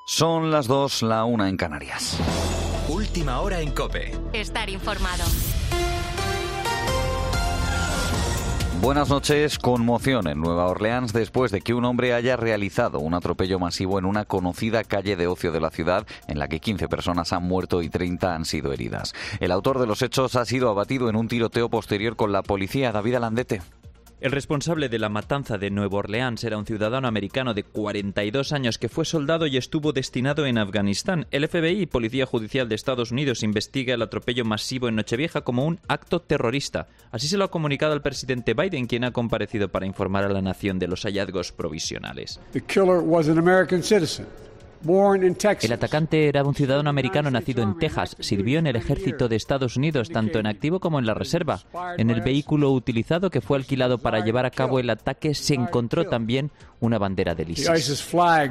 Son las 2, la 1 en Canarias. Última hora en COPE. Estar informado. Buenas noches. Conmoción en Nueva Orleans después de que un hombre haya realizado un atropello masivo en una conocida calle de ocio de la ciudad, en la que 15 personas han muerto y 30 han sido heridas. El autor de los hechos ha sido abatido en un tiroteo posterior con la policía. David Alandete. El responsable de la matanza de Nueva Orleans era un ciudadano americano de 42 años que fue soldado y estuvo destinado en Afganistán. El FBI y Policía Judicial de Estados Unidos investiga el atropello masivo en Nochevieja como un acto terrorista. Así se lo ha comunicado al presidente Biden, quien ha comparecido para informar a la nación de los hallazgos provisionales. The killer was an American citizen. El atacante era un ciudadano americano nacido en Texas. Sirvió en el ejército de Estados Unidos, tanto en activo como en la reserva. En el vehículo utilizado que fue alquilado para llevar a cabo el ataque se encontró también una bandera del ISIS.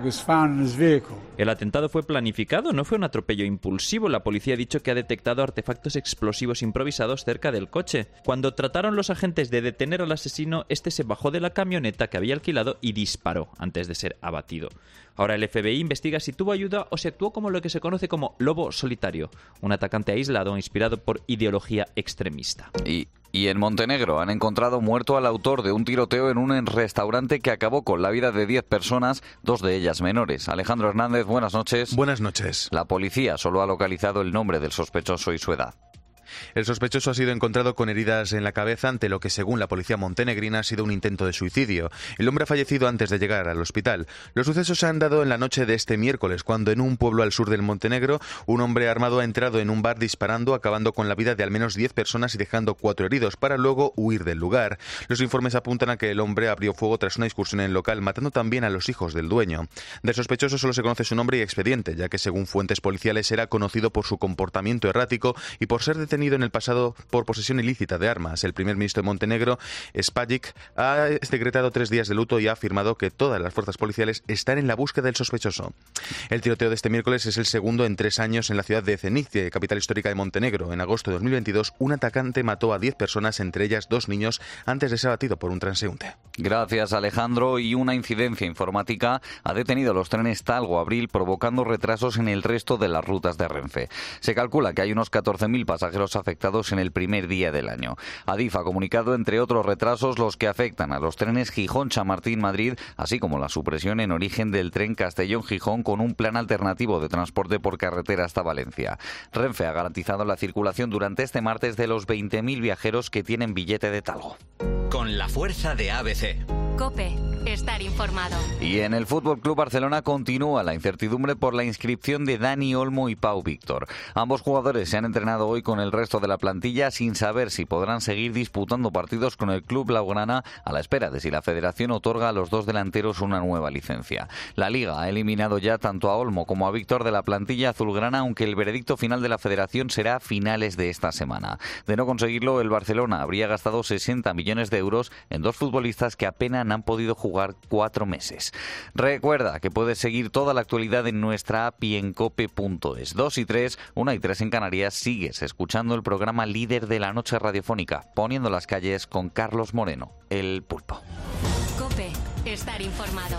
El atentado fue planificado, no fue un atropello impulsivo. La policía ha dicho que ha detectado artefactos explosivos improvisados cerca del coche. Cuando trataron los agentes de detener al asesino, este se bajó de la camioneta que había alquilado y disparó antes de ser abatido. Ahora el FBI investiga si tuvo ayuda o si actuó como lo que se conoce como lobo solitario, un atacante aislado inspirado por ideología extremista. Y en Montenegro han encontrado muerto al autor de un tiroteo en un restaurante que acabó con la vida de 10 personas, 2 de ellas menores. Alejandro Hernández, buenas noches. Buenas noches. La policía solo ha localizado el nombre del sospechoso y su edad. El sospechoso ha sido encontrado con heridas en la cabeza ante lo que, según la policía montenegrina, ha sido un intento de suicidio. El hombre ha fallecido antes de llegar al hospital. Los sucesos se han dado en la noche de este miércoles, cuando en un pueblo al sur del Montenegro, un hombre armado ha entrado en un bar disparando, acabando con la vida de al menos 10 personas y dejando 4 heridos, para luego huir del lugar. Los informes apuntan a que el hombre abrió fuego tras una discusión en el local, matando también a los hijos del dueño. Del sospechoso solo se conoce su nombre y expediente, ya que, según fuentes policiales, era conocido por su comportamiento errático y por ser detenido en el pasado por posesión ilícita de armas. El primer ministro de Montenegro, Spajic, ha decretado 3 días de luto y ha afirmado que todas las fuerzas policiales están en la búsqueda del sospechoso. El tiroteo de este miércoles es el segundo en 3 años en la ciudad de Zenice, capital histórica de Montenegro. En agosto de 2022, un atacante mató a 10 personas, entre ellas 2 niños, antes de ser abatido por un transeúnte. Gracias, Alejandro. Y una incidencia informática ha detenido los trenes Talgo-Abril, provocando retrasos en el resto de las rutas de Renfe. Se calcula que hay unos 14.000 pasajeros afectados en el primer día del año. Adif ha comunicado, entre otros retrasos, los que afectan a los trenes Gijón-Chamartín-Madrid, así como la supresión en origen del tren Castellón-Gijón con un plan alternativo de transporte por carretera hasta Valencia. Renfe ha garantizado la circulación durante este martes de los 20.000 viajeros que tienen billete de Talgo. Con la fuerza de ABC. COPE. Estar informado. Y en el Fútbol Club Barcelona continúa la incertidumbre por la inscripción de Dani Olmo y Pau Víctor. Ambos jugadores se han entrenado hoy con el resto de la plantilla sin saber si podrán seguir disputando partidos con el club blaugrana, a la espera de si la federación otorga a los 2 delanteros una nueva licencia. La Liga ha eliminado ya tanto a Olmo como a Víctor de la plantilla azulgrana, aunque el veredicto final de la federación será a finales de esta semana. De no conseguirlo, el Barcelona habría gastado 60 millones de euros en 2 futbolistas que apenas han podido jugar 4 meses. Recuerda que puedes seguir toda la actualidad en nuestra app y en cope.es. 2 y 3, 1 y 3 en Canarias. Sigues escuchando el programa líder de la noche radiofónica, Poniendo las calles, con Carlos Moreno, el Pulpo. COPE. Estar informado.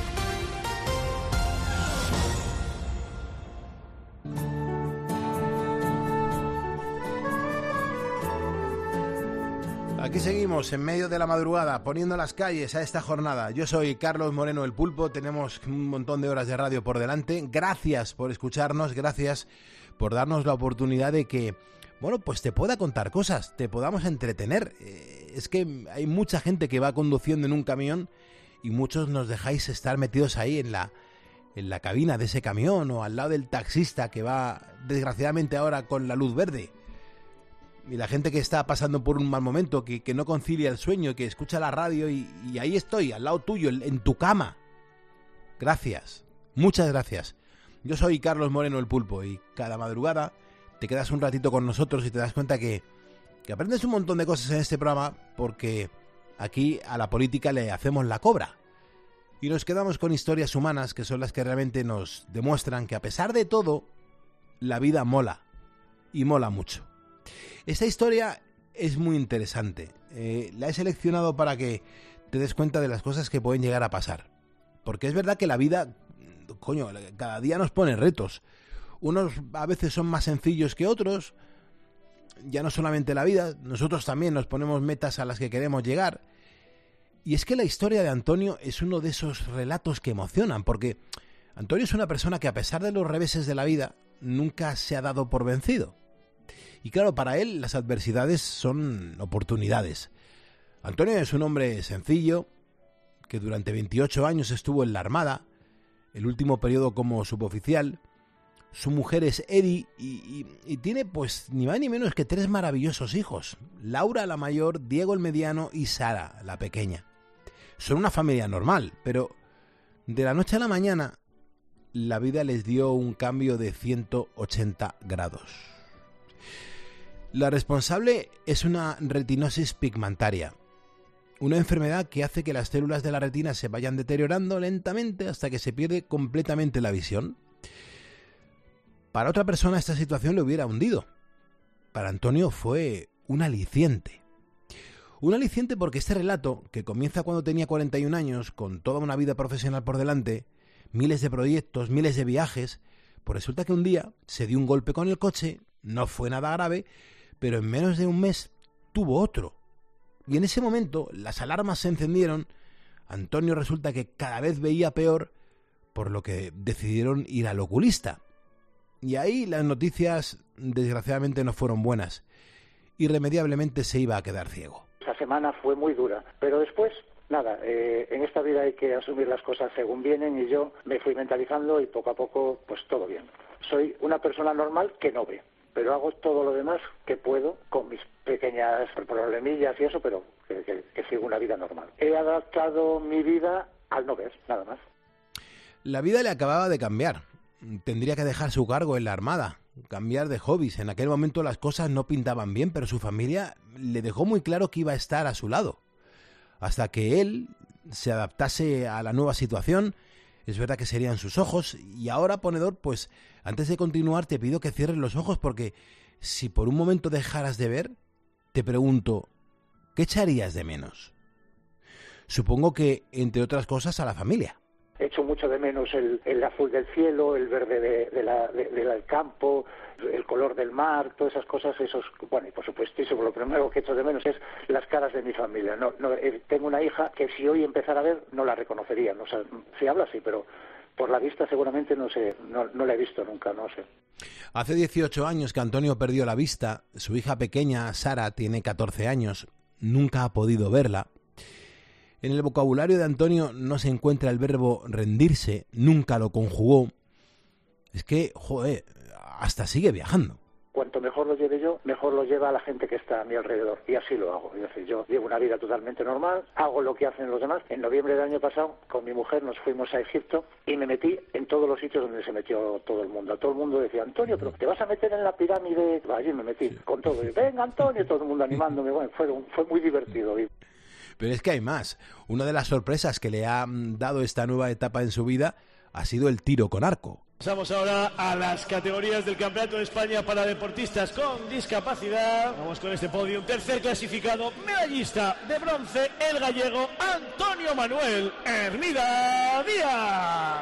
Aquí seguimos en medio de la madrugada, poniendo las calles a esta jornada. Yo soy Carlos Moreno, el Pulpo. Tenemos un montón de horas de radio por delante. Gracias por escucharnos, gracias por darnos la oportunidad de que, bueno, pues te pueda contar cosas, te podamos entretener. Es que hay mucha gente que va conduciendo en un camión y muchos nos dejáis estar metidos ahí en la cabina de ese camión o al lado del taxista que va, desgraciadamente, ahora con la luz verde. Y la gente que está pasando por un mal momento, que no concilia el sueño, que escucha la radio y ahí estoy, al lado tuyo, en tu cama. Gracias, muchas gracias. Yo soy Carlos Moreno, el Pulpo, y cada madrugada te quedas un ratito con nosotros y te das cuenta que aprendes un montón de cosas en este programa, porque aquí a la política le hacemos la cobra. Y nos quedamos con historias humanas que son las que realmente nos demuestran que, a pesar de todo, la vida mola, y mola mucho. Esta historia es muy interesante. La he seleccionado para que te des cuenta de las cosas que pueden llegar a pasar. Porque es verdad que la vida cada día nos pone retos. Unos a veces son más sencillos que otros, ya no solamente la vida, nosotros también nos ponemos metas a las que queremos llegar. Y es que la historia de Antonio es uno de esos relatos que emocionan, porque Antonio es una persona que a pesar de los reveses de la vida, nunca se ha dado por vencido. Y claro, para él las adversidades son oportunidades. Antonio es un hombre sencillo, que durante 28 años estuvo en la Armada, el último periodo como suboficial. Su mujer es Edi y tiene pues ni más ni menos que 3 maravillosos hijos. Laura la mayor, Diego el mediano y Sara la pequeña. Son una familia normal, pero de la noche a la mañana la vida les dio un cambio de 180 grados. La responsable es una retinosis pigmentaria, una enfermedad que hace que las células de la retina se vayan deteriorando lentamente hasta que se pierde completamente la visión. Para otra persona esta situación le hubiera hundido. Para Antonio fue un aliciente. Un aliciente porque este relato, que comienza cuando tenía 41 años, con toda una vida profesional por delante, miles de proyectos, miles de viajes, pues resulta que un día se dio un golpe con el coche, no fue nada grave, pero en menos de un mes tuvo otro. Y en ese momento las alarmas se encendieron. Antonio resulta que cada vez veía peor, por lo que decidieron ir al oculista. Y ahí las noticias desgraciadamente no fueron buenas. Irremediablemente se iba a quedar ciego. Esa semana fue muy dura, pero después, nada, en esta vida hay que asumir las cosas según vienen y yo me fui mentalizando y poco a poco, pues todo bien. Soy una persona normal que no ve, pero hago todo lo demás que puedo con mis pequeñas problemillas y eso, pero que sigo una vida normal. He adaptado mi vida al no ver, nada más. La vida le acababa de cambiar. Tendría que dejar su cargo en la Armada, cambiar de hobbies. En aquel momento las cosas no pintaban bien, pero su familia le dejó muy claro que iba a estar a su lado. Hasta que él se adaptase a la nueva situación, es verdad que serían sus ojos. Y ahora, ponedor, pues antes de continuar te pido que cierres los ojos, porque si por un momento dejaras de ver, te pregunto, ¿qué echarías de menos? Supongo que, entre otras cosas, a la familia. Echo mucho de menos el azul del cielo, el verde del campo, el color del mar, todas esas cosas, bueno, y por supuesto, lo primero que echo de menos es las caras de mi familia. Tengo una hija que si hoy empezara a ver, no la reconocería, no sé, si habla así, pero por la vista seguramente no la he visto nunca, no sé. Hace 18 años que Antonio perdió la vista, su hija pequeña, Sara, tiene 14 años, nunca ha podido verla. En el vocabulario de Antonio no se encuentra el verbo rendirse, nunca lo conjugó. Es que, joder, hasta sigue viajando. Cuanto mejor lo lleve yo, mejor lo lleva a la gente que está a mi alrededor. Y así lo hago. Es decir, yo llevo una vida totalmente normal, hago lo que hacen los demás. En noviembre del año pasado, con mi mujer nos fuimos a Egipto y me metí en todos los sitios donde se metió todo el mundo. Todo el mundo decía, Antonio, pero ¿te vas a meter en la pirámide? Allí me metí con todo. Y, venga, Antonio, todo el mundo animándome. Bueno, fue muy divertido. Pero es que hay más. Una de las sorpresas que le ha dado esta nueva etapa en su vida ha sido el tiro con arco. Pasamos ahora a las categorías del Campeonato de España para deportistas con discapacidad. Vamos con este podio. Tercer clasificado, medallista de bronce, el gallego Antonio Manuel Hermida Díaz.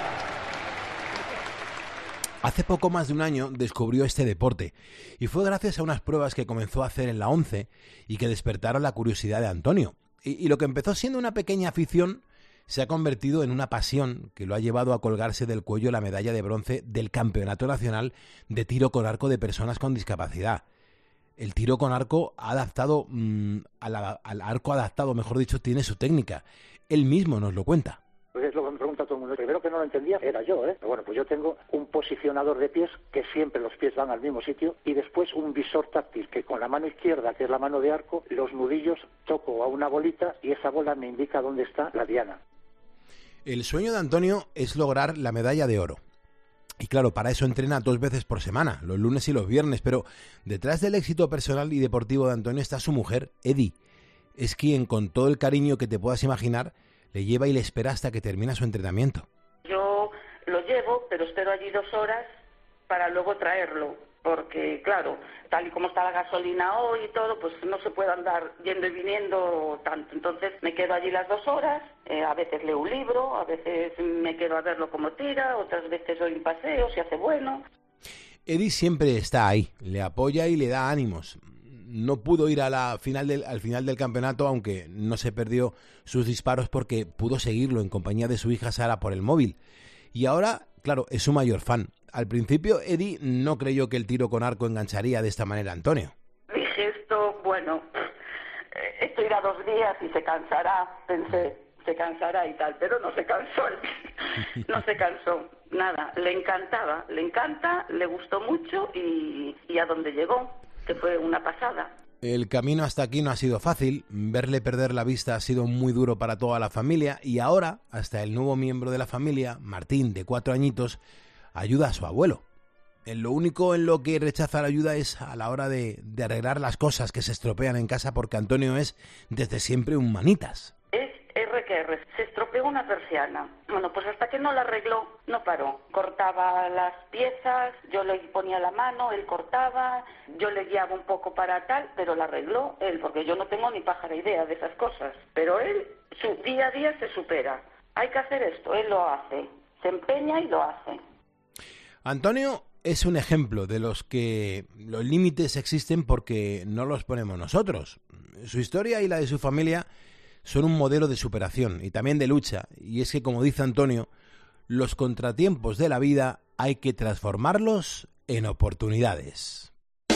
Hace poco más de un año descubrió este deporte y fue gracias a unas pruebas que comenzó a hacer en la ONCE y que despertaron la curiosidad de Antonio. Y lo que empezó siendo una pequeña afición se ha convertido en una pasión que lo ha llevado a colgarse del cuello la medalla de bronce del Campeonato Nacional de Tiro con Arco de Personas con Discapacidad. El tiro con arco adaptado, al arco adaptado, mejor dicho, tiene su técnica. Él mismo nos lo cuenta. Pues es lo que me pregunta todo el mundo. El primero que no lo entendía era yo, ¿eh? Bueno, pues yo tengo un posicionador de pies que siempre los pies van al mismo sitio y después un visor táctil que con la mano izquierda, que es la mano de arco, los nudillos toco a una bolita y esa bola me indica dónde está la diana. El sueño de Antonio es lograr la medalla de oro. Y claro, para eso entrena 2 veces por semana, los lunes y los viernes, pero detrás del éxito personal y deportivo de Antonio está su mujer, Edi. Es quien, con todo el cariño que te puedas imaginar, le lleva y le espera hasta que termina su entrenamiento. Yo lo llevo, pero espero allí 2 horas para luego traerlo. porque claro, tal y como está la gasolina hoy y todo, pues no se puede andar yendo y viniendo tanto. Entonces me quedo allí las 2 horas, a veces leo un libro, a veces me quedo a verlo como tira, otras veces doy un paseo si hace bueno. Eddie siempre está ahí, le apoya y le da ánimos. No pudo ir al final del campeonato, aunque no se perdió sus disparos porque pudo seguirlo en compañía de su hija Sara por el móvil. Y ahora, claro, es su mayor fan. Al principio, Eddie no creyó que el tiro con arco engancharía de esta manera a Antonio. Dije esto irá 2 días y se cansará, pensé, se cansará y tal, pero no se cansó, no se cansó, nada, le encanta, le gustó mucho y a dónde llegó, que fue una pasada. El camino hasta aquí no ha sido fácil, verle perder la vista ha sido muy duro para toda la familia y ahora hasta el nuevo miembro de la familia, Martín, de 4 añitos, ayuda a su abuelo. Lo único en lo que rechaza la ayuda es a la hora de arreglar las cosas que se estropean en casa, porque Antonio es desde siempre un manitas. Es R que R. Se estropeó una persiana. Bueno, pues hasta que no la arregló, no paró. Cortaba las piezas, yo le ponía la mano, él cortaba, yo le guiaba un poco para tal, pero la arregló él, porque yo no tengo ni pájara idea de esas cosas. Pero él, su día a día se supera. Hay que hacer esto, él lo hace. Se empeña y lo hace. Antonio es un ejemplo de los que los límites existen porque no los ponemos nosotros. Su historia y la de su familia son un modelo de superación y también de lucha. Y es que, como dice Antonio, los contratiempos de la vida hay que transformarlos en oportunidades.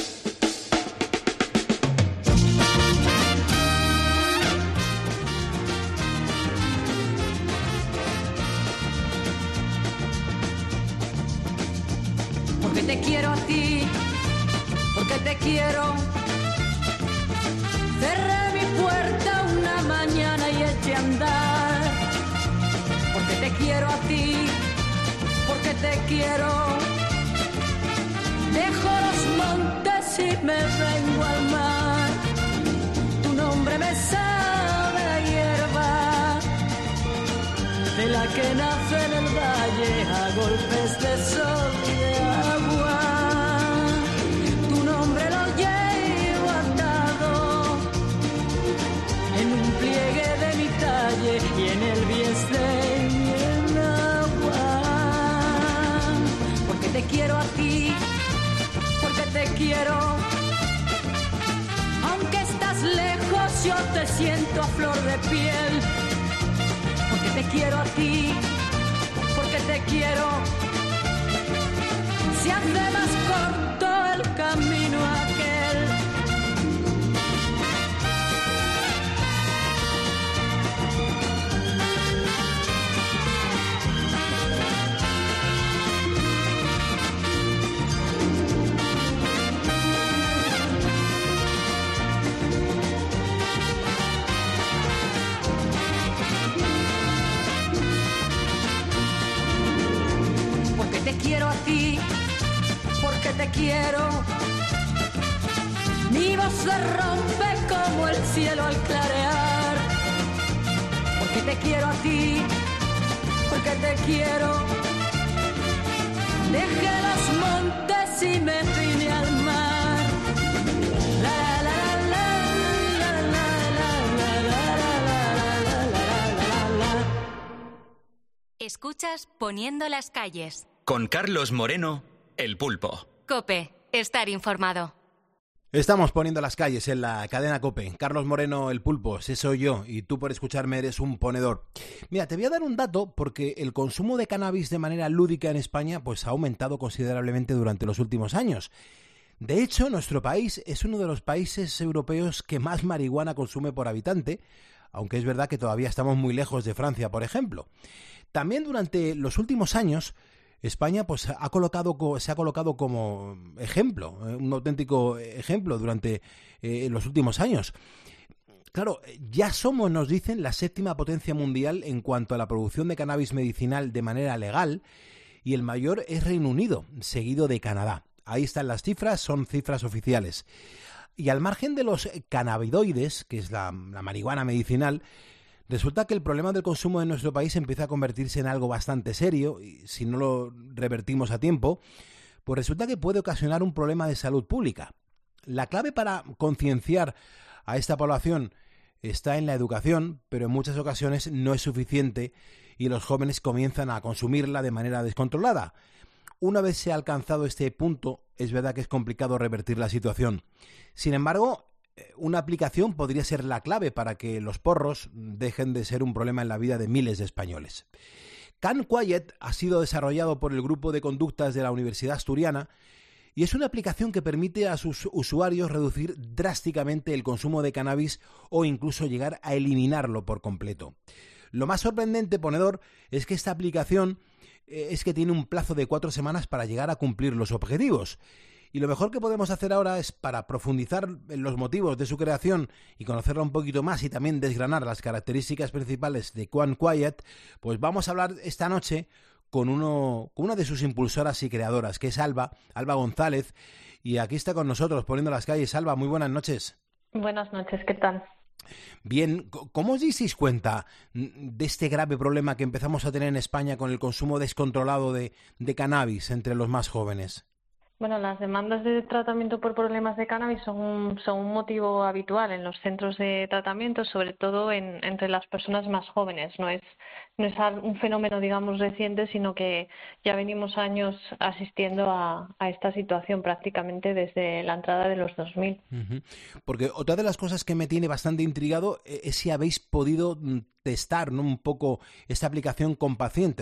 Porque te quiero a ti, porque te quiero. Cerré mi puerta una mañana y eché a andar. Porque te quiero a ti, porque te quiero. Dejo los montes y me vengo al mar. Tu nombre me sabe a hierba, de la que nace en el valle a golpes de sol y de agua. Tu nombre lo llevo atado en un pliegue de mi talle y en el bies de mi enagua. Porque te quiero a ti, porque te quiero. Aunque estás lejos, yo te siento a flor de piel. Porque te quiero a ti, porque te quiero. Se hace más corto el camino aquel. Te quiero a ti, porque te quiero. Mi voz se rompe como el cielo al clarear. Porque te quiero a ti, porque te quiero. Dejé los montes y me vine al mar. La la la la la la la la la la. Escuchas Poniendo las calles. Con Carlos Moreno, El Pulpo. COPE, estar informado. Estamos poniendo las calles en la cadena COPE. Carlos Moreno, El Pulpo, ese soy yo, y tú por escucharme eres un ponedor. Mira, te voy a dar un dato porque el consumo de cannabis de manera lúdica en España pues ha aumentado considerablemente durante los últimos años. De hecho, nuestro país es uno de los países europeos que más marihuana consume por habitante, aunque es verdad que todavía estamos muy lejos de Francia, por ejemplo. También durante los últimos años España pues se ha colocado como ejemplo, un auténtico ejemplo durante los últimos años. Claro, ya somos, nos dicen, la 7ª potencia mundial en cuanto a la producción de cannabis medicinal de manera legal, y el mayor es Reino Unido, seguido de Canadá. Ahí están las cifras, son cifras oficiales. Y al margen de los cannabinoides, que es la marihuana medicinal, resulta que el problema del consumo en nuestro país empieza a convertirse en algo bastante serio, y si no lo revertimos a tiempo, pues resulta que puede ocasionar un problema de salud pública. La clave para concienciar a esta población está en la educación, pero en muchas ocasiones no es suficiente y los jóvenes comienzan a consumirla de manera descontrolada. Una vez se ha alcanzado este punto, es verdad que es complicado revertir la situación. Sin embargo, una aplicación podría ser la clave para que los porros dejen de ser un problema en la vida de miles de españoles. Can Quiet ha sido desarrollado por el Grupo de Conductas de la Universidad Asturiana y es una aplicación que permite a sus usuarios reducir drásticamente el consumo de cannabis o incluso llegar a eliminarlo por completo. Lo más sorprendente, ponedor, es que esta aplicación tiene un plazo de 4 semanas para llegar a cumplir los objetivos. Y lo mejor que podemos hacer ahora es, para profundizar en los motivos de su creación y conocerla un poquito más y también desgranar las características principales de Can Quiet, pues vamos a hablar esta noche con una de sus impulsoras y creadoras, que es Alba González, y aquí está con nosotros poniendo las calles. Alba, muy buenas noches. Buenas noches, ¿qué tal? Bien, ¿cómo os disteis cuenta de este grave problema que empezamos a tener en España con el consumo descontrolado de cannabis entre los más jóvenes? Bueno, las demandas de tratamiento por problemas de cannabis son un motivo habitual en los centros de tratamiento, sobre todo entre las personas más jóvenes. No es un fenómeno, digamos, reciente, sino que ya venimos años asistiendo a esta situación prácticamente desde la entrada de los 2000. Uh-huh. Porque otra de las cosas que me tiene bastante intrigado es si habéis podido testar, ¿no?, un poco esta aplicación con pacientes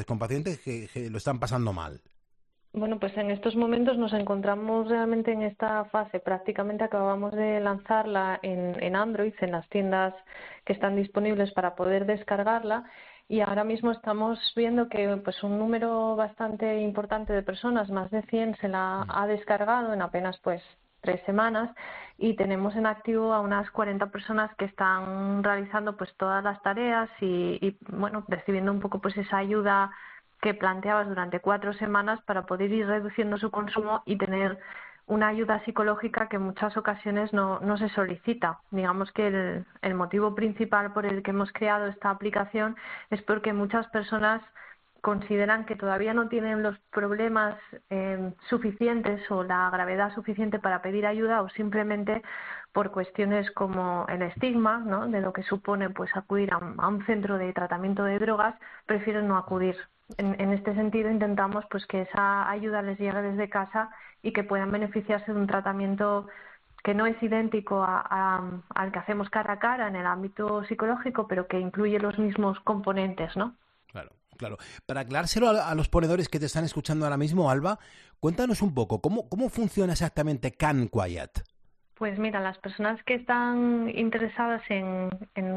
que lo están pasando mal. Bueno, pues en estos momentos nos encontramos realmente en esta fase. Prácticamente acabamos de lanzarla en Android, en las tiendas que están disponibles para poder descargarla, y ahora mismo estamos viendo que pues un número bastante importante de personas, más de 100, se la ha descargado en apenas 3 semanas, y tenemos en activo a unas 40 personas que están realizando pues todas las tareas y bueno, recibiendo un poco pues esa ayuda que planteabas durante 4 semanas para poder ir reduciendo su consumo y tener una ayuda psicológica que en muchas ocasiones no se solicita. Digamos que el motivo principal por el que hemos creado esta aplicación es porque muchas personas consideran que todavía no tienen los problemas suficientes o la gravedad suficiente para pedir ayuda, o simplemente por cuestiones como el estigma, ¿no?, de lo que supone pues acudir a un centro de tratamiento de drogas, prefieren no acudir. En este sentido intentamos pues que esa ayuda les llegue desde casa y que puedan beneficiarse de un tratamiento que no es idéntico al que hacemos cara a cara en el ámbito psicológico, pero que incluye los mismos componentes, ¿no? Claro. Para aclarárselo a los ponedores que te están escuchando ahora mismo, Alba, cuéntanos un poco, ¿cómo funciona exactamente Can Quiet? Pues mira, las personas que están interesadas en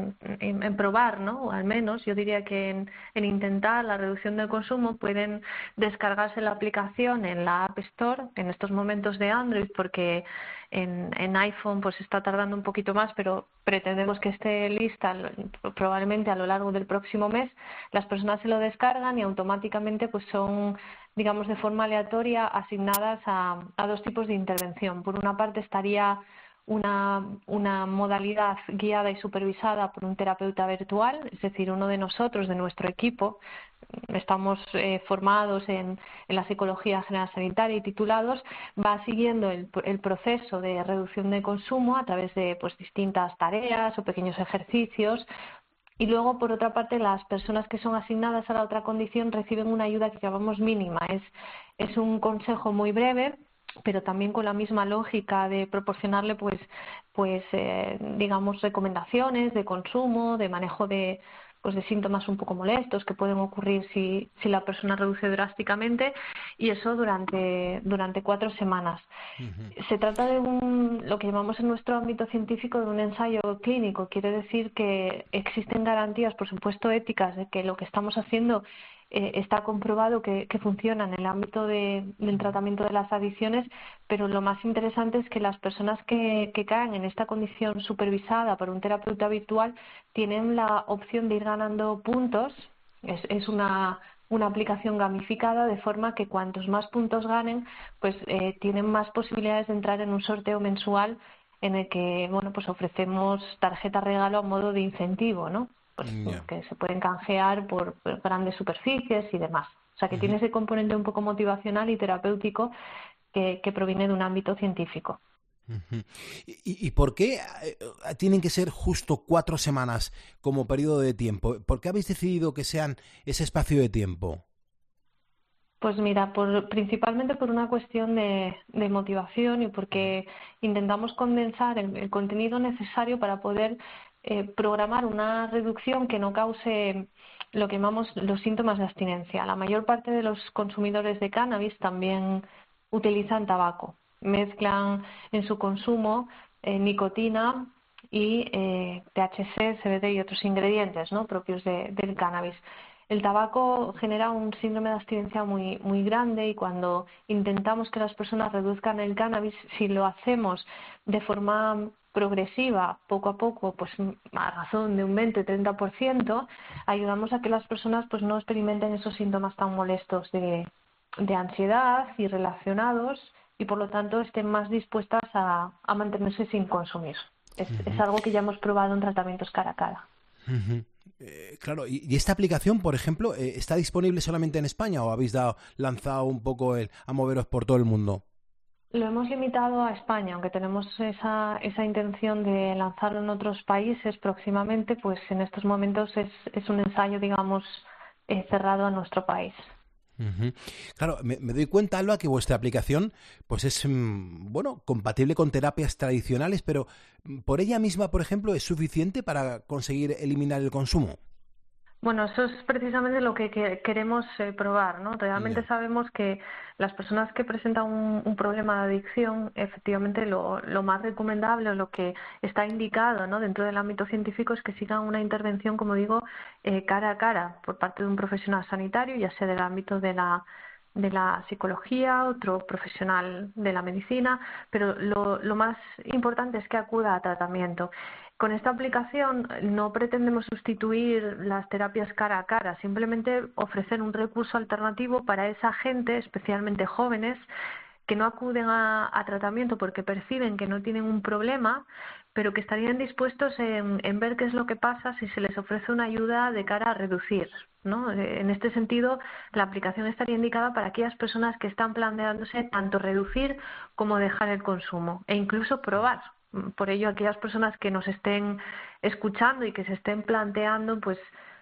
probar, ¿no?, o al menos yo diría que en intentar la reducción del consumo, pueden descargarse la aplicación en la App Store en estos momentos de Android, porque en iPhone pues está tardando un poquito más, pero pretendemos que esté lista probablemente a lo largo del próximo mes. Las personas se lo descargan y automáticamente pues son, digamos, de forma aleatoria asignadas a 2 tipos de intervención. Por una parte estaría una modalidad guiada y supervisada por un terapeuta virtual, es decir, uno de nosotros, de nuestro equipo. Estamos formados en la psicología general sanitaria y titulados, va siguiendo el proceso de reducción de consumo a través de pues distintas tareas o pequeños ejercicios. Y luego, por otra parte, las personas que son asignadas a la otra condición reciben una ayuda que llamamos mínima. Es un consejo muy breve, pero también con la misma lógica de proporcionarle digamos, recomendaciones de consumo, de manejo de síntomas un poco molestos que pueden ocurrir si la persona reduce drásticamente, y eso durante 4 semanas. Uh-huh. Se trata de lo que llamamos en nuestro ámbito científico de un ensayo clínico. Quiere decir que existen garantías, por supuesto éticas, de que lo que estamos haciendo está comprobado que funciona en el ámbito del tratamiento de las adicciones, pero lo más interesante es que las personas que caen en esta condición supervisada por un terapeuta virtual tienen la opción de ir ganando puntos. Es una aplicación gamificada, de forma que cuantos más puntos ganen, pues tienen más posibilidades de entrar en un sorteo mensual en el que pues ofrecemos tarjeta regalo a modo de incentivo, ¿no? Que se pueden canjear por grandes superficies y demás. O sea, que tiene ese componente un poco motivacional y terapéutico que proviene de un ámbito científico. ¿Y por qué tienen que ser justo 4 semanas como periodo de tiempo? ¿Por qué habéis decidido que sean ese espacio de tiempo? Pues mira, principalmente por una cuestión de motivación y porque intentamos condensar el contenido necesario para poder programar una reducción que no cause lo que llamamos los síntomas de abstinencia. La mayor parte de los consumidores de cannabis también utilizan tabaco. Mezclan en su consumo nicotina y THC, CBD y otros ingredientes, ¿no?, propios del cannabis. El tabaco genera un síndrome de abstinencia muy, muy grande y cuando intentamos que las personas reduzcan el cannabis, si lo hacemos de forma progresiva, poco a poco, pues a razón de un 20-30%, ayudamos a que las personas pues no experimenten esos síntomas tan molestos de ansiedad y relacionados y por lo tanto estén más dispuestas a mantenerse sin consumir. Es algo que ya hemos probado en tratamientos cara a cara. Claro, y esta aplicación, por ejemplo, ¿está disponible solamente en España o habéis lanzado un poco a moveros por todo el mundo? Lo hemos limitado a España, aunque tenemos esa intención de lanzarlo en otros países próximamente, pues en estos momentos es un ensayo, digamos, cerrado a nuestro país. Claro, me doy cuenta, Alba, que vuestra aplicación pues es compatible con terapias tradicionales, pero por ella misma, por ejemplo, ¿es suficiente para conseguir eliminar el consumo? Bueno, eso es precisamente lo que queremos probar, ¿no? Realmente sabemos que las personas que presentan un problema de adicción, efectivamente lo más recomendable o lo que está indicado, ¿no?, dentro del ámbito científico es que sigan una intervención, como digo, cara a cara por parte de un profesional sanitario, ya sea del ámbito de la psicología, otro profesional de la medicina, pero lo más importante es que acuda a tratamiento. Con esta aplicación no pretendemos sustituir las terapias cara a cara, simplemente ofrecer un recurso alternativo para esa gente, especialmente jóvenes, que no acuden a tratamiento porque perciben que no tienen un problema, pero que estarían dispuestos en ver qué es lo que pasa si se les ofrece una ayuda de cara a reducir, ¿no? En este sentido, la aplicación estaría indicada para aquellas personas que están planteándose tanto reducir como dejar el consumo e incluso probar. Por ello, aquellas personas que nos estén escuchando y que se estén planteando, pues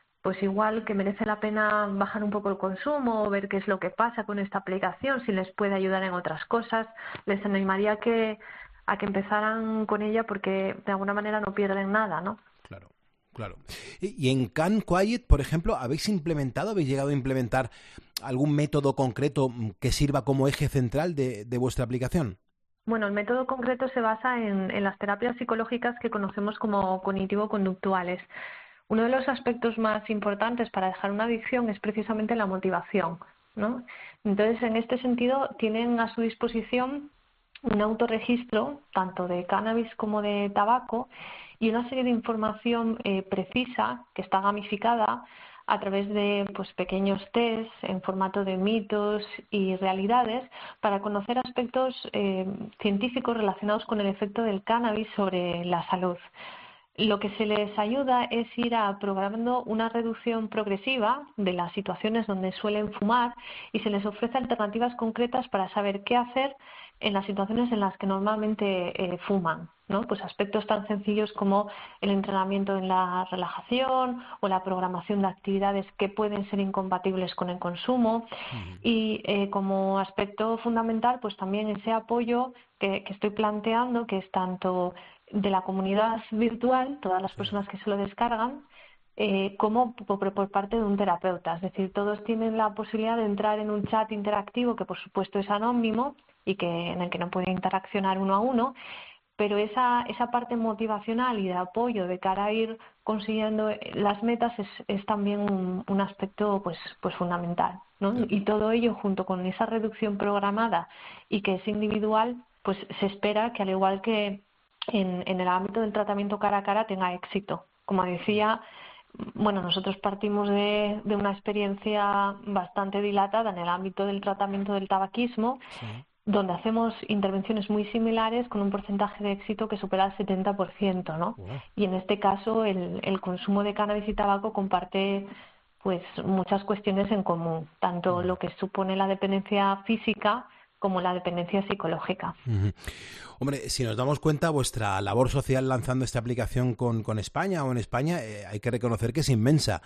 igual que merece la pena bajar un poco el consumo o ver qué es lo que pasa con esta aplicación, si les puede ayudar en otras cosas, les animaría a que empezaran con ella porque de alguna manera no pierden nada, ¿no? Claro. Y en Can Quiet, por ejemplo, ¿habéis llegado a implementar algún método concreto que sirva como eje central de vuestra aplicación? Bueno, el método concreto se basa en las terapias psicológicas que conocemos como cognitivo-conductuales. Uno de los aspectos más importantes para dejar una adicción es precisamente la motivación, ¿no? Entonces, en este sentido, tienen a su disposición un autorregistro, tanto de cannabis como de tabaco, y una serie de información precisa, que está gamificada, a través de pequeños tests en formato de mitos y realidades para conocer aspectos científicos relacionados con el efecto del cannabis sobre la salud. Lo que se les ayuda es ir programando una reducción progresiva de las situaciones donde suelen fumar y se les ofrece alternativas concretas para saber qué hacer en las situaciones en las que normalmente fuman, ¿no? Pues aspectos tan sencillos como el entrenamiento en la relajación o la programación de actividades que pueden ser incompatibles con el consumo y como aspecto fundamental pues también ese apoyo que estoy planteando, que es tanto de la comunidad virtual, todas las personas que se lo descargan, como por parte de un terapeuta. Es decir, todos tienen la posibilidad de entrar en un chat interactivo que por supuesto es anónimo y en el que no pueden interaccionar uno a uno, pero esa parte motivacional y de apoyo de cara a ir consiguiendo las metas es también un aspecto pues fundamental, ¿no? Y todo ello junto con esa reducción programada y que es individual, pues se espera que al igual que en el ámbito del tratamiento cara a cara tenga éxito. Como decía, bueno, nosotros partimos de una experiencia bastante dilatada en el ámbito del tratamiento del tabaquismo, donde hacemos intervenciones muy similares con un porcentaje de éxito que supera el 70%, ¿no? Y en este caso el consumo de cannabis y tabaco comparte pues muchas cuestiones en común, tanto lo que supone la dependencia física como la dependencia psicológica. Hombre, si nos damos cuenta, vuestra labor social lanzando esta aplicación con España o en España, hay que reconocer que es inmensa.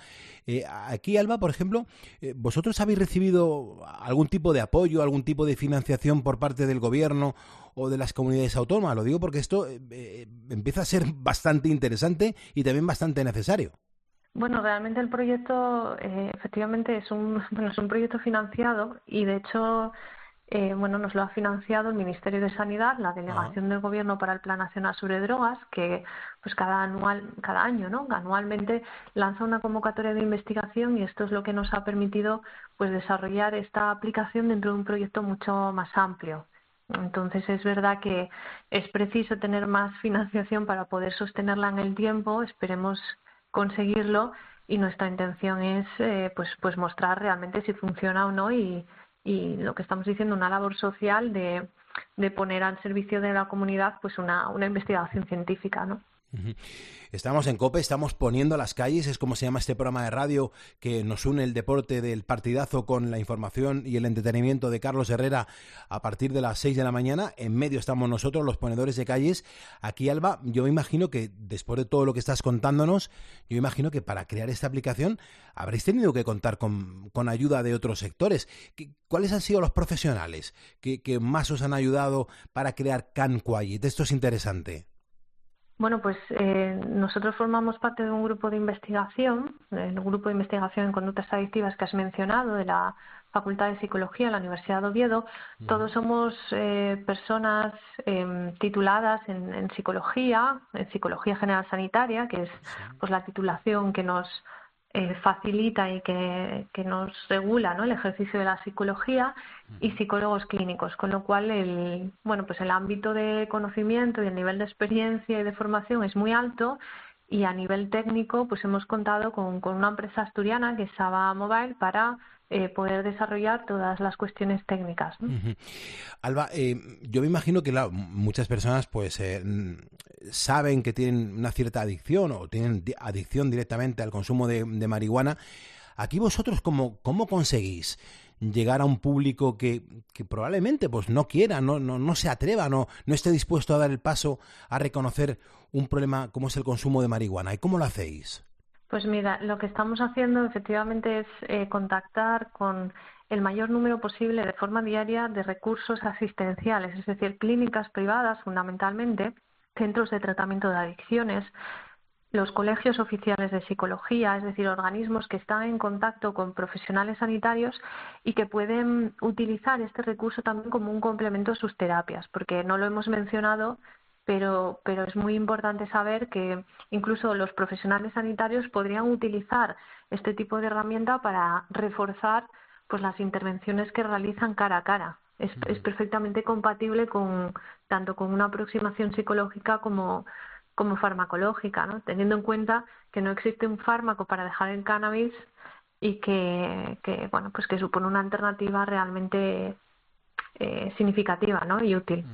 Aquí, Alba, por ejemplo, ¿vosotros habéis recibido algún tipo de apoyo, algún tipo de financiación por parte del gobierno o de las comunidades autónomas? Lo digo porque esto empieza a ser bastante interesante y también bastante necesario. Bueno, realmente el proyecto efectivamente es un proyecto financiado y de hecho nos lo ha financiado el Ministerio de Sanidad, la Delegación del Gobierno para el Plan Nacional sobre Drogas, que pues cada año, ¿no? Anualmente lanza una convocatoria de investigación y esto es lo que nos ha permitido pues desarrollar esta aplicación dentro de un proyecto mucho más amplio. Entonces es verdad que es preciso tener más financiación para poder sostenerla en el tiempo, esperemos conseguirlo y nuestra intención es pues mostrar realmente si funciona o no y lo que estamos diciendo, una labor social de poner al servicio de la comunidad pues una investigación científica, ¿no? Estamos en COPE, estamos poniendo las calles, es como se llama este programa de radio que nos une el deporte del partidazo con la información y el entretenimiento de Carlos Herrera a partir de las 6 de la mañana. En medio estamos nosotros, los ponedores de calles. Aquí, Alba, yo me imagino que después de todo lo que estás contándonos, yo imagino que para crear esta aplicación habréis tenido que contar con ayuda de otros sectores. ¿Cuáles han sido los profesionales que más os han ayudado para crear Can Quiet? Esto es interesante. Bueno, pues nosotros formamos parte de un grupo de investigación, el grupo de investigación en conductas adictivas que has mencionado, de la Facultad de Psicología de la Universidad de Oviedo. Todos somos personas tituladas en psicología general sanitaria, que es pues la titulación que nos facilita y que nos regula, ¿no?, el ejercicio de la psicología, y psicólogos clínicos, con lo cual el ámbito de conocimiento y el nivel de experiencia y de formación es muy alto, y a nivel técnico pues hemos contado con una empresa asturiana que es Saba Mobile para poder desarrollar todas las cuestiones técnicas, ¿no? Alba, yo me imagino que muchas personas pues saben que tienen una cierta adicción o tienen adicción directamente al consumo de marihuana. Aquí vosotros, ¿cómo conseguís llegar a un público que probablemente pues no quiera, no se atreva, no esté dispuesto a dar el paso a reconocer un problema como es el consumo de marihuana? ¿Y cómo lo hacéis? Pues mira, lo que estamos haciendo efectivamente es contactar con el mayor número posible de forma diaria de recursos asistenciales, es decir, clínicas privadas fundamentalmente, centros de tratamiento de adicciones, los colegios oficiales de psicología, es decir, organismos que están en contacto con profesionales sanitarios y que pueden utilizar este recurso también como un complemento a sus terapias, porque no lo hemos mencionado, pero es muy importante saber que incluso los profesionales sanitarios podrían utilizar este tipo de herramienta para reforzar pues las intervenciones que realizan cara a cara. Es perfectamente compatible tanto con una aproximación psicológica como farmacológica, ¿no?, teniendo en cuenta que no existe un fármaco para dejar el cannabis y que supone una alternativa realmente significativa, ¿no?, y útil.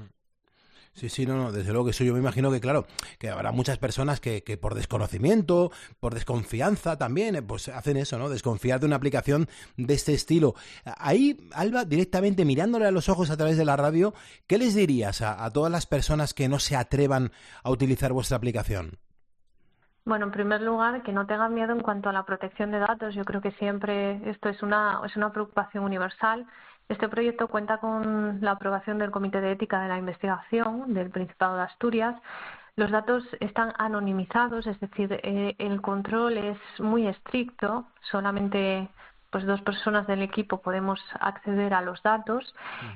Sí, no, desde luego que eso yo me imagino que, claro, que habrá muchas personas que por desconocimiento, por desconfianza también, pues hacen eso, ¿no?, desconfiar de una aplicación de este estilo. Ahí, Alba, directamente mirándole a los ojos a través de la radio, ¿qué les dirías a todas las personas que no se atrevan a utilizar vuestra aplicación? Bueno, en primer lugar, que no tengan miedo en cuanto a la protección de datos. Yo creo que siempre esto es una preocupación universal. Este proyecto cuenta con la aprobación del Comité de Ética de la Investigación del Principado de Asturias. Los datos están anonimizados, es decir, el control es muy estricto. Solamente pues 2 personas del equipo podemos acceder a los datos.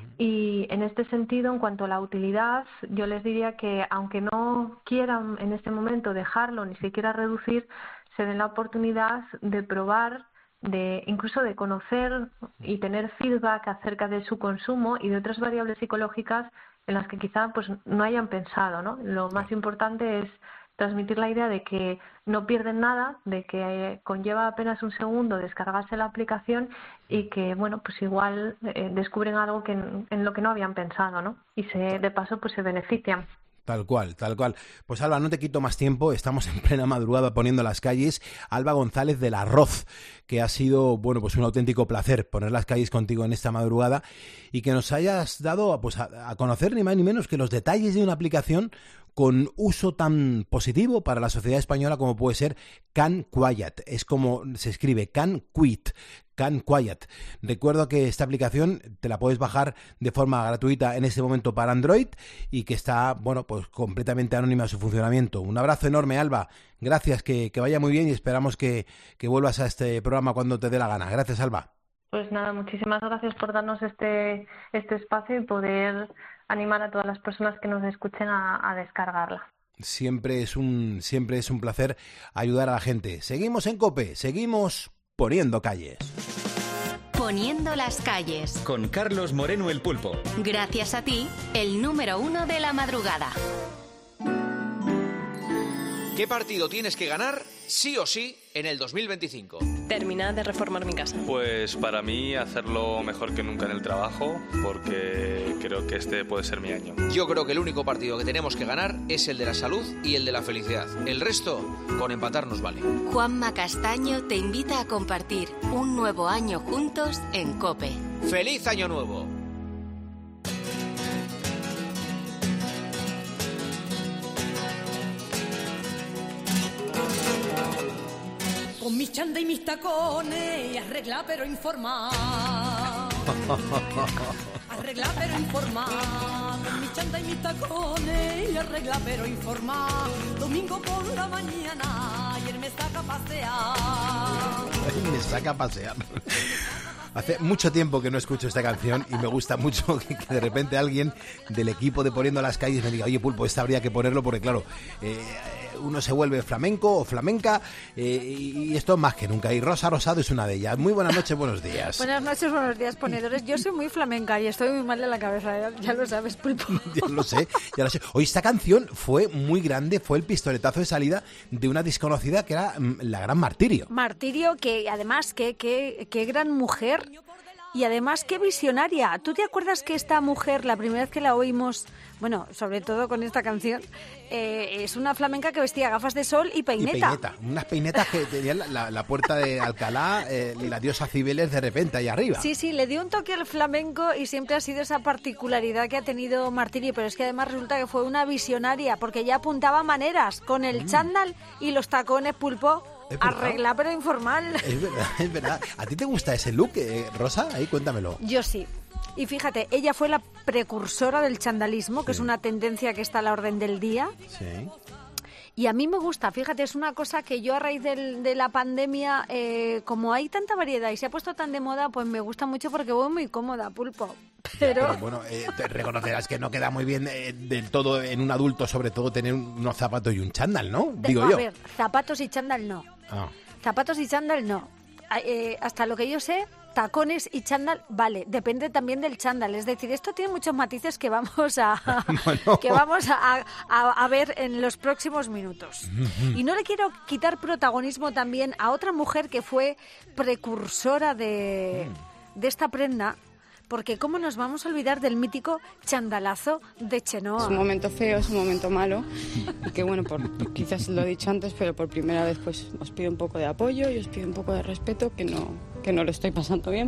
Y en este sentido, en cuanto a la utilidad, yo les diría que aunque no quieran en este momento dejarlo, ni siquiera reducir, se den la oportunidad de probar, incluso de conocer y tener feedback acerca de su consumo y de otras variables psicológicas en las que quizá pues no hayan pensado, ¿no? Lo más importante es transmitir la idea de que no pierden nada, de que conlleva apenas un segundo descargarse la aplicación y que, bueno, pues igual descubren algo en lo que no habían pensado, ¿no? Y de paso pues se benefician. Tal cual. Pues Alba, no te quito más tiempo, estamos en plena madrugada poniendo las calles. Alba González del Arroz, que ha sido, bueno, pues un auténtico placer poner las calles contigo en esta madrugada y que nos hayas dado pues, a conocer ni más ni menos que los detalles de una aplicación con uso tan positivo para la sociedad española como puede ser Can Quiet. Es como se escribe, Can Quiet. Recuerdo que esta aplicación te la puedes bajar de forma gratuita en este momento para Android y que está, bueno, pues completamente anónima su funcionamiento. Un abrazo enorme, Alba. Gracias, que vaya muy bien y esperamos que vuelvas a este programa cuando te dé la gana. Gracias, Alba. Pues nada, muchísimas gracias por darnos este espacio y poder animar a todas las personas que nos escuchen a descargarla. Siempre es un placer ayudar a la gente. Seguimos en COPE, seguimos poniendo calles. Poniendo las calles. Con Carlos Moreno el Pulpo. Gracias a ti, el número 1 de la madrugada. ¿Qué partido tienes que ganar, sí o sí, en el 2025? Terminar de reformar mi casa. Pues para mí hacerlo mejor que nunca en el trabajo, porque creo que este puede ser mi año. Yo creo que el único partido que tenemos que ganar es el de la salud y el de la felicidad. El resto, con empatar nos vale. Juanma Castaño te invita a compartir un nuevo año juntos en COPE. ¡Feliz Año Nuevo! Con mis chanda y mis tacones, arregla pero informa. Arregla pero informa. Con mis chanda y mis tacones, arregla pero informa. Domingo por la mañana y él me saca a pasear. Me saca a pasear. Hace mucho tiempo que no escucho esta canción y me gusta mucho que de repente alguien del equipo de Poniendo las Calles me diga, oye, Pulpo, esta habría que ponerlo porque claro, uno se vuelve flamenco o flamenca y esto más que nunca. Y Rosa Rosado es una de ellas. Muy buenas noches, buenos días. Buenas noches, buenos días, ponedores. Yo soy muy flamenca y estoy muy mal de la cabeza, ya lo sabes, Pulpo. Ya lo sé. Hoy esta canción fue muy grande, fue el pistoletazo de salida de una desconocida que era la gran Martirio. Martirio, que además, qué gran mujer. Y además, qué visionaria. ¿Tú te acuerdas que esta mujer, la primera vez que la oímos, bueno, sobre todo con esta canción, es una flamenca que vestía gafas de sol y peineta? Unas peinetas que tenían la puerta de Alcalá y la diosa Cibeles de repente ahí arriba. Sí, le dio un toque al flamenco y siempre ha sido esa particularidad que ha tenido Martirio, pero es que además resulta que fue una visionaria, porque ya apuntaba maneras con el chándal y los tacones, Pulpo. Arregla pero informal. Es verdad. ¿A ti te gusta ese look, Rosa? Ahí cuéntamelo. Yo sí. Y fíjate, ella fue la precursora del chandalismo, que es una tendencia que está a la orden del día. Sí. Y a mí me gusta, fíjate, es una cosa que yo a raíz de la pandemia, como hay tanta variedad y se ha puesto tan de moda, pues me gusta mucho porque voy muy cómoda, Pulpo. Pero bueno, te reconocerás que no queda muy bien del todo en un adulto, sobre todo tener unos zapatos y un chándal, ¿no? Digo yo. A ver, zapatos y chándal no. Zapatos y chándal no. Hasta lo que yo sé, tacones y chándal, vale, depende también del chándal. Es decir, esto tiene muchos matices que vamos a ver en los próximos minutos. Y no le quiero quitar protagonismo también a otra mujer que fue precursora de esta prenda, porque ¿cómo nos vamos a olvidar del mítico chandalazo de Chenoa? Es un momento feo, es un momento malo, y que bueno, quizás lo he dicho antes, pero por primera vez pues os pido un poco de apoyo y os pido un poco de respeto, que no lo estoy pasando bien.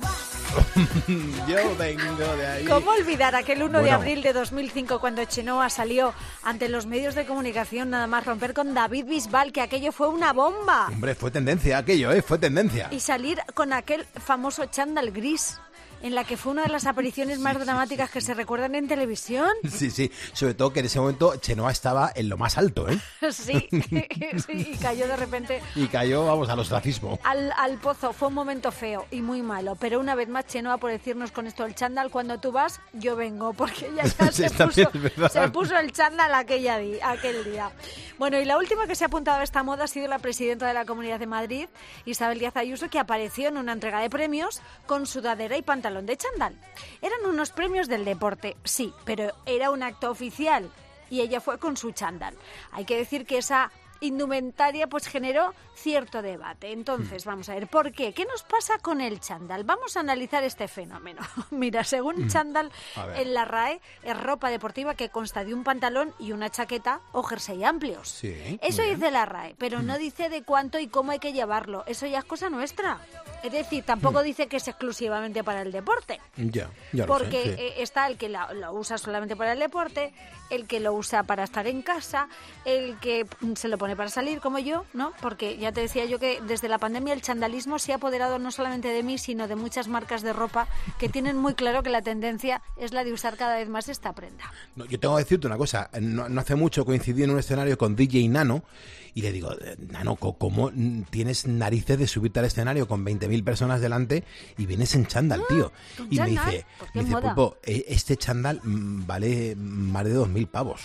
Yo vengo de ahí. ¿Cómo olvidar aquel 1 de abril de 2005 cuando Chenoa salió ante los medios de comunicación nada más romper con David Bisbal, que aquello fue una bomba? Hombre, fue tendencia aquello, fue tendencia. Y salir con aquel famoso chándal gris, en la que fue una de las apariciones más dramáticas que se recuerdan en televisión. Sí, sobre todo que en ese momento Chenoa estaba en lo más alto, Sí, y cayó de repente. Y cayó, vamos, al ostracismo. Al pozo. Fue un momento feo y muy malo, pero una vez más Chenoa por decirnos con esto el chándal, cuando tú vas, yo vengo, porque ella ya se puso el chándal aquel día. Bueno, y la última que se ha apuntado a esta moda ha sido la presidenta de la Comunidad de Madrid, Isabel Díaz Ayuso, que apareció en una entrega de premios con sudadera y pantalón de chándal. Eran unos premios del deporte, sí, pero era un acto oficial y ella fue con su chándal. Hay que decir que esa indumentaria pues generó cierto debate. Entonces, vamos a ver, ¿por qué? ¿Qué nos pasa con el chándal? Vamos a analizar este fenómeno. Mira, según chándal, en la RAE es ropa deportiva que consta de un pantalón y una chaqueta o jersey amplios. Sí, eso dice la RAE, pero no dice de cuánto y cómo hay que llevarlo. Eso ya es cosa nuestra. Es decir, tampoco dice que es exclusivamente para el deporte. Ya porque lo sé, está el que lo usa solamente para el deporte, el que lo usa para estar en casa, el que se lo pone para salir, como yo, ¿no? Porque ya te decía yo que desde la pandemia el chandalismo se ha apoderado no solamente de mí, sino de muchas marcas de ropa que tienen muy claro que la tendencia es la de usar cada vez más esta prenda. No, yo tengo que decirte una cosa, no hace mucho coincidí en un escenario con DJ Nano y le digo, Nano, ¿cómo tienes narices de subirte al escenario con 20.000 personas delante y vienes en chándal, tío? Y me dice, Pulpo, este chándal vale más de 2.000 pavos.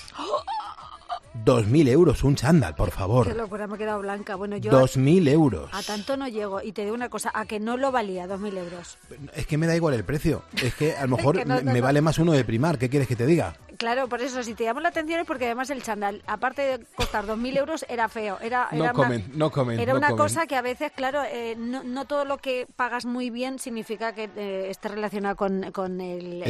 2.000 euros un chándal, por favor. Qué locura, me he quedado blanca. Bueno, yo 2.000 euros. A tanto no llego. Y te digo una cosa, a que no lo valía 2.000 euros. Es que me da igual el precio. Es que a lo mejor me vale más uno de Primar. ¿Qué quieres que te diga? Claro, por eso, si te llamo la atención es porque además el chándal, aparte de costar 2.000 euros, era feo. Era una cosa que a veces, claro, no todo lo que pagas muy bien significa que esté relacionado con el,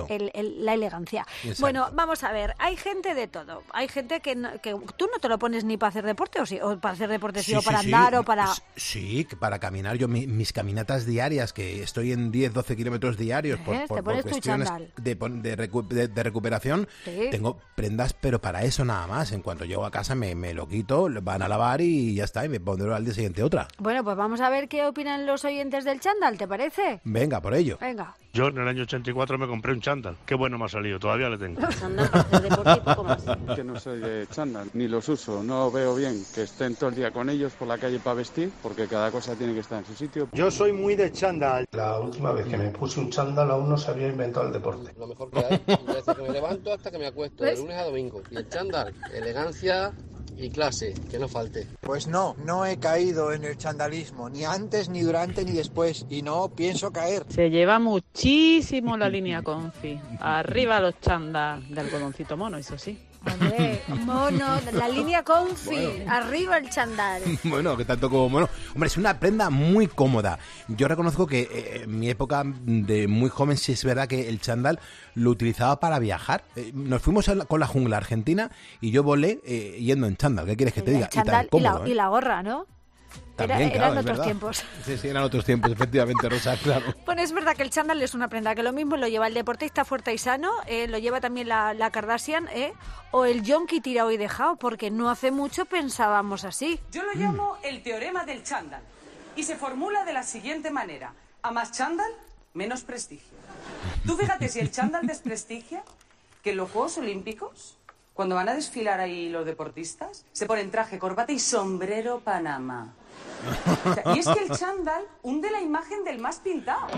la elegancia. Exacto. Bueno, vamos a ver, hay gente de todo. Hay gente que tú no te lo pones ni para hacer deporte, o para hacer deporte, o para andar, o para... Sí, para caminar. Yo mis caminatas diarias, que estoy en 10-12 kilómetros diarios por cuestiones de recuperación, tengo prendas, pero para eso nada más. En cuanto llego a casa me lo quito, van a lavar y ya está, y me pondré al día siguiente otra. Bueno, pues vamos a ver qué opinan los oyentes del chándal, ¿te parece? Venga, por ello. Venga. Yo en el año 84 me compré un chándal. Qué bueno me ha salido, todavía le tengo. Chándal para hacer deporte y poco más. Que no soy de chándal, ni los uso. No veo bien que estén todo el día con ellos por la calle para vestir, porque cada cosa tiene que estar en su sitio. Yo soy muy de chándal. La última vez que me puse un chándal aún no se había inventado el deporte. Lo mejor que hay, desde que me levanto hasta que me acuesto, de lunes a domingo. Y el chándal, elegancia y clase, que no falte. Pues no he caído en el chandalismo, ni antes, ni durante, ni después, y no pienso caer. Se lleva muchísimo la línea Confi. Arriba los chándal de algodoncito mono, eso sí. Hombre, mono, la línea Confi, arriba el chándal. Bueno, que tanto como mono. Hombre, es una prenda muy cómoda. Yo reconozco que en mi época de muy joven sí es verdad que el chándal lo utilizaba para viajar. Nos fuimos con la jungla argentina y yo volé yendo en chándal. ¿Qué quieres que te diga? El chándal y la gorra, ¿no? También, eran otros tiempos. Sí, eran otros tiempos, efectivamente, Rosa, claro. Bueno, es verdad que el chándal es una prenda que lo mismo lo lleva el deportista fuerte y sano, lo lleva también la Kardashian, o el yonki tirado y dejado, porque no hace mucho pensábamos así. Yo lo llamo el teorema del chándal, y se formula de la siguiente manera: a más chándal, menos prestigio. Tú fíjate, si el chándal desprestigia, que en los Juegos Olímpicos, cuando van a desfilar ahí los deportistas, se ponen traje, corbata y sombrero Panamá. O sea, y es que el chándal hunde la imagen del más pintado.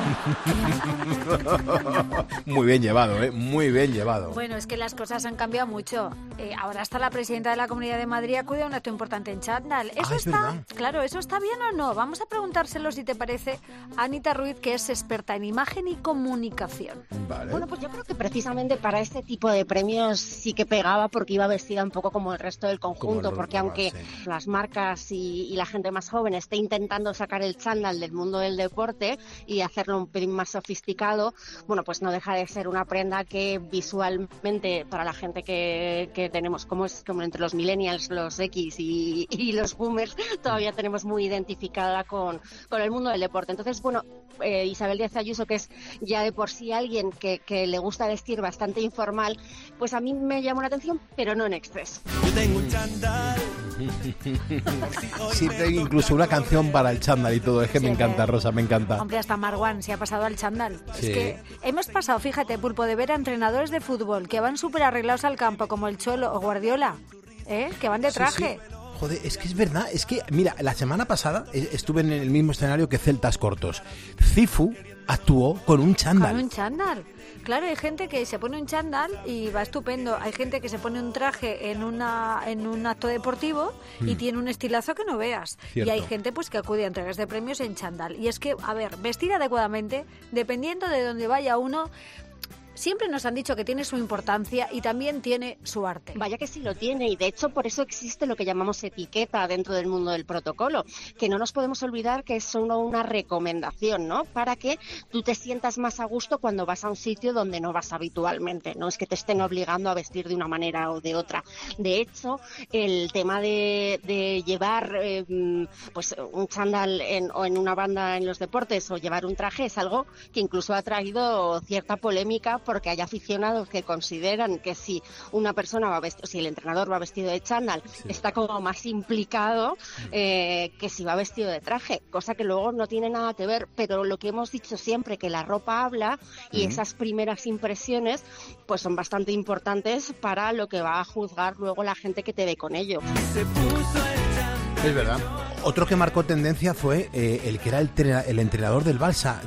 Muy bien llevado, muy bien llevado. Bueno, es que las cosas han cambiado mucho. Ahora hasta la presidenta de la Comunidad de Madrid acude a un acto importante en chándal. ¿Eso está? Claro, ¿eso está bien o no? Vamos a preguntárselo, si te parece, a Anita Ruiz, que es experta en imagen y comunicación. Vale. Bueno, pues yo creo que precisamente para este tipo de premios sí que pegaba, porque iba vestida un poco como el resto del conjunto, porque aunque las marcas y la gente más joven esté intentando sacar el chándal del mundo del deporte y hacerlo un pelín más sofisticado, bueno, pues no deja de ser una prenda que visualmente, para la gente que tenemos, como entre los millennials, los X y los boomers, todavía tenemos muy identificada con el mundo del deporte. Entonces, bueno, Isabel Díaz Ayuso, que es ya de por sí alguien que le gusta vestir bastante informal, pues a mí me llamó la atención, pero no en exceso. Yo tengo un chándal. Siempre hay incluso una canción para el chándal y todo. Es que me encanta, Rosa, me encanta. Hombre, hasta Marwan se ha pasado al chándal. Sí. Es que hemos pasado, fíjate, Pulpo, de ver a entrenadores de fútbol que van súper arreglados al campo, como el Cholo o Guardiola, que van de traje. Sí. Joder, es que es verdad, es que, mira, la semana pasada estuve en el mismo escenario que Celtas Cortos. Cifu actuó con un chándal. Con un chándal. Claro, hay gente que se pone un chándal y va estupendo. Hay gente que se pone un traje en un acto deportivo y tiene un estilazo que no veas. Cierto. Y hay gente pues que acude a entregas de premios en chándal. Y es que, a ver, vestir adecuadamente, dependiendo de dónde vaya uno, siempre nos han dicho que tiene su importancia y también tiene su arte. Vaya que sí lo tiene, y de hecho por eso existe lo que llamamos etiqueta dentro del mundo del protocolo, que no nos podemos olvidar que es solo una recomendación, ¿no? Para que tú te sientas más a gusto cuando vas a un sitio donde no vas habitualmente, no es que te estén obligando a vestir de una manera o de otra. De hecho, el tema de llevar pues un chándal o en una banda en los deportes o llevar un traje es algo que incluso ha traído cierta polémica, porque hay aficionados que consideran que si una persona va vestido, si el entrenador va vestido de chándal, está como más implicado que si va vestido de traje, cosa que luego no tiene nada que ver, pero lo que hemos dicho siempre, que la ropa habla, y esas primeras impresiones pues son bastante importantes para lo que va a juzgar luego la gente que te ve con ello. Es verdad. Otro que marcó tendencia fue el que era el entrenador del Barça